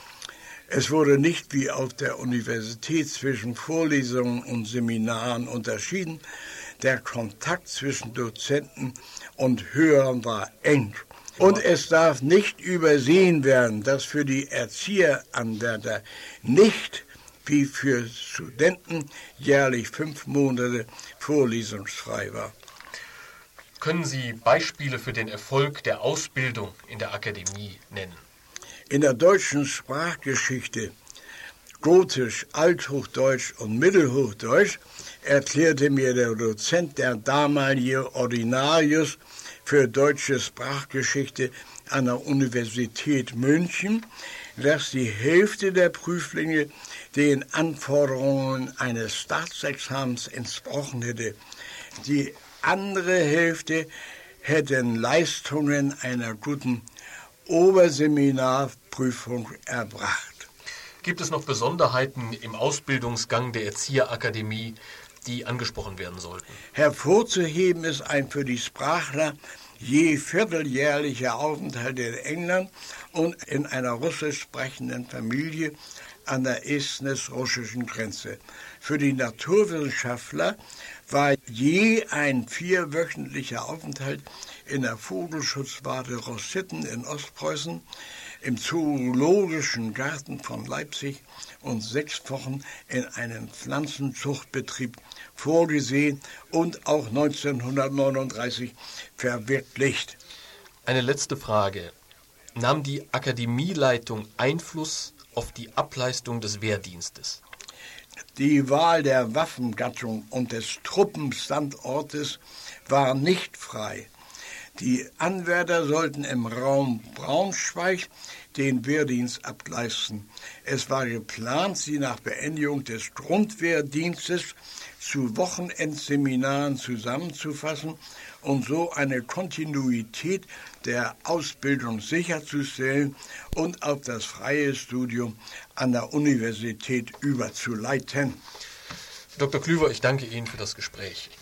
Es wurde nicht wie auf der Universität zwischen Vorlesungen und Seminaren unterschieden. Der Kontakt zwischen Dozenten und Hörern war eng. Und es darf nicht übersehen werden, dass für die Erzieheranwärter nicht wie für Studenten jährlich 5 Monate vorlesungsfrei war. Können Sie Beispiele für den Erfolg der Ausbildung in der Akademie nennen? In der deutschen Sprachgeschichte, Gotisch, Althochdeutsch und Mittelhochdeutsch, erklärte mir der Dozent, der damalige Ordinarius für deutsche Sprachgeschichte an der Universität München, dass die Hälfte der Prüflinge den Anforderungen eines Staatsexamens entsprochen hätte. Die andere Hälfte hätten Leistungen einer guten Oberseminarprüfung erbracht. Gibt es noch Besonderheiten im Ausbildungsgang der Erzieherakademie, die angesprochen werden sollten? Hervorzuheben ist ein für die Sprachler je vierteljährlicher Aufenthalt in England und in einer russisch sprechenden Familie an der estnisch-russischen Grenze. Für die Naturwissenschaftler war je ein 4-wöchentlicher Aufenthalt in der Vogelschutzwarte Rossitten in Ostpreußen, im Zoologischen Garten von Leipzig und 6 Wochen in einem Pflanzenzuchtbetrieb vorgesehen und auch 1939 verwirklicht. Eine letzte Frage. Nahm die Akademieleitung Einfluss auf die Ableistung des Wehrdienstes? Die Wahl der Waffengattung und des Truppenstandortes war nicht frei. Die Anwärter sollten im Raum Braunschweig den Wehrdienst ableisten. Es war geplant, sie nach Beendigung des Grundwehrdienstes zu Wochenendseminaren zusammenzufassen und so eine Kontinuität der Ausbildung sicherzustellen und auf das freie Studium an der Universität überzuleiten. Dr. Klüver, ich danke Ihnen für das Gespräch.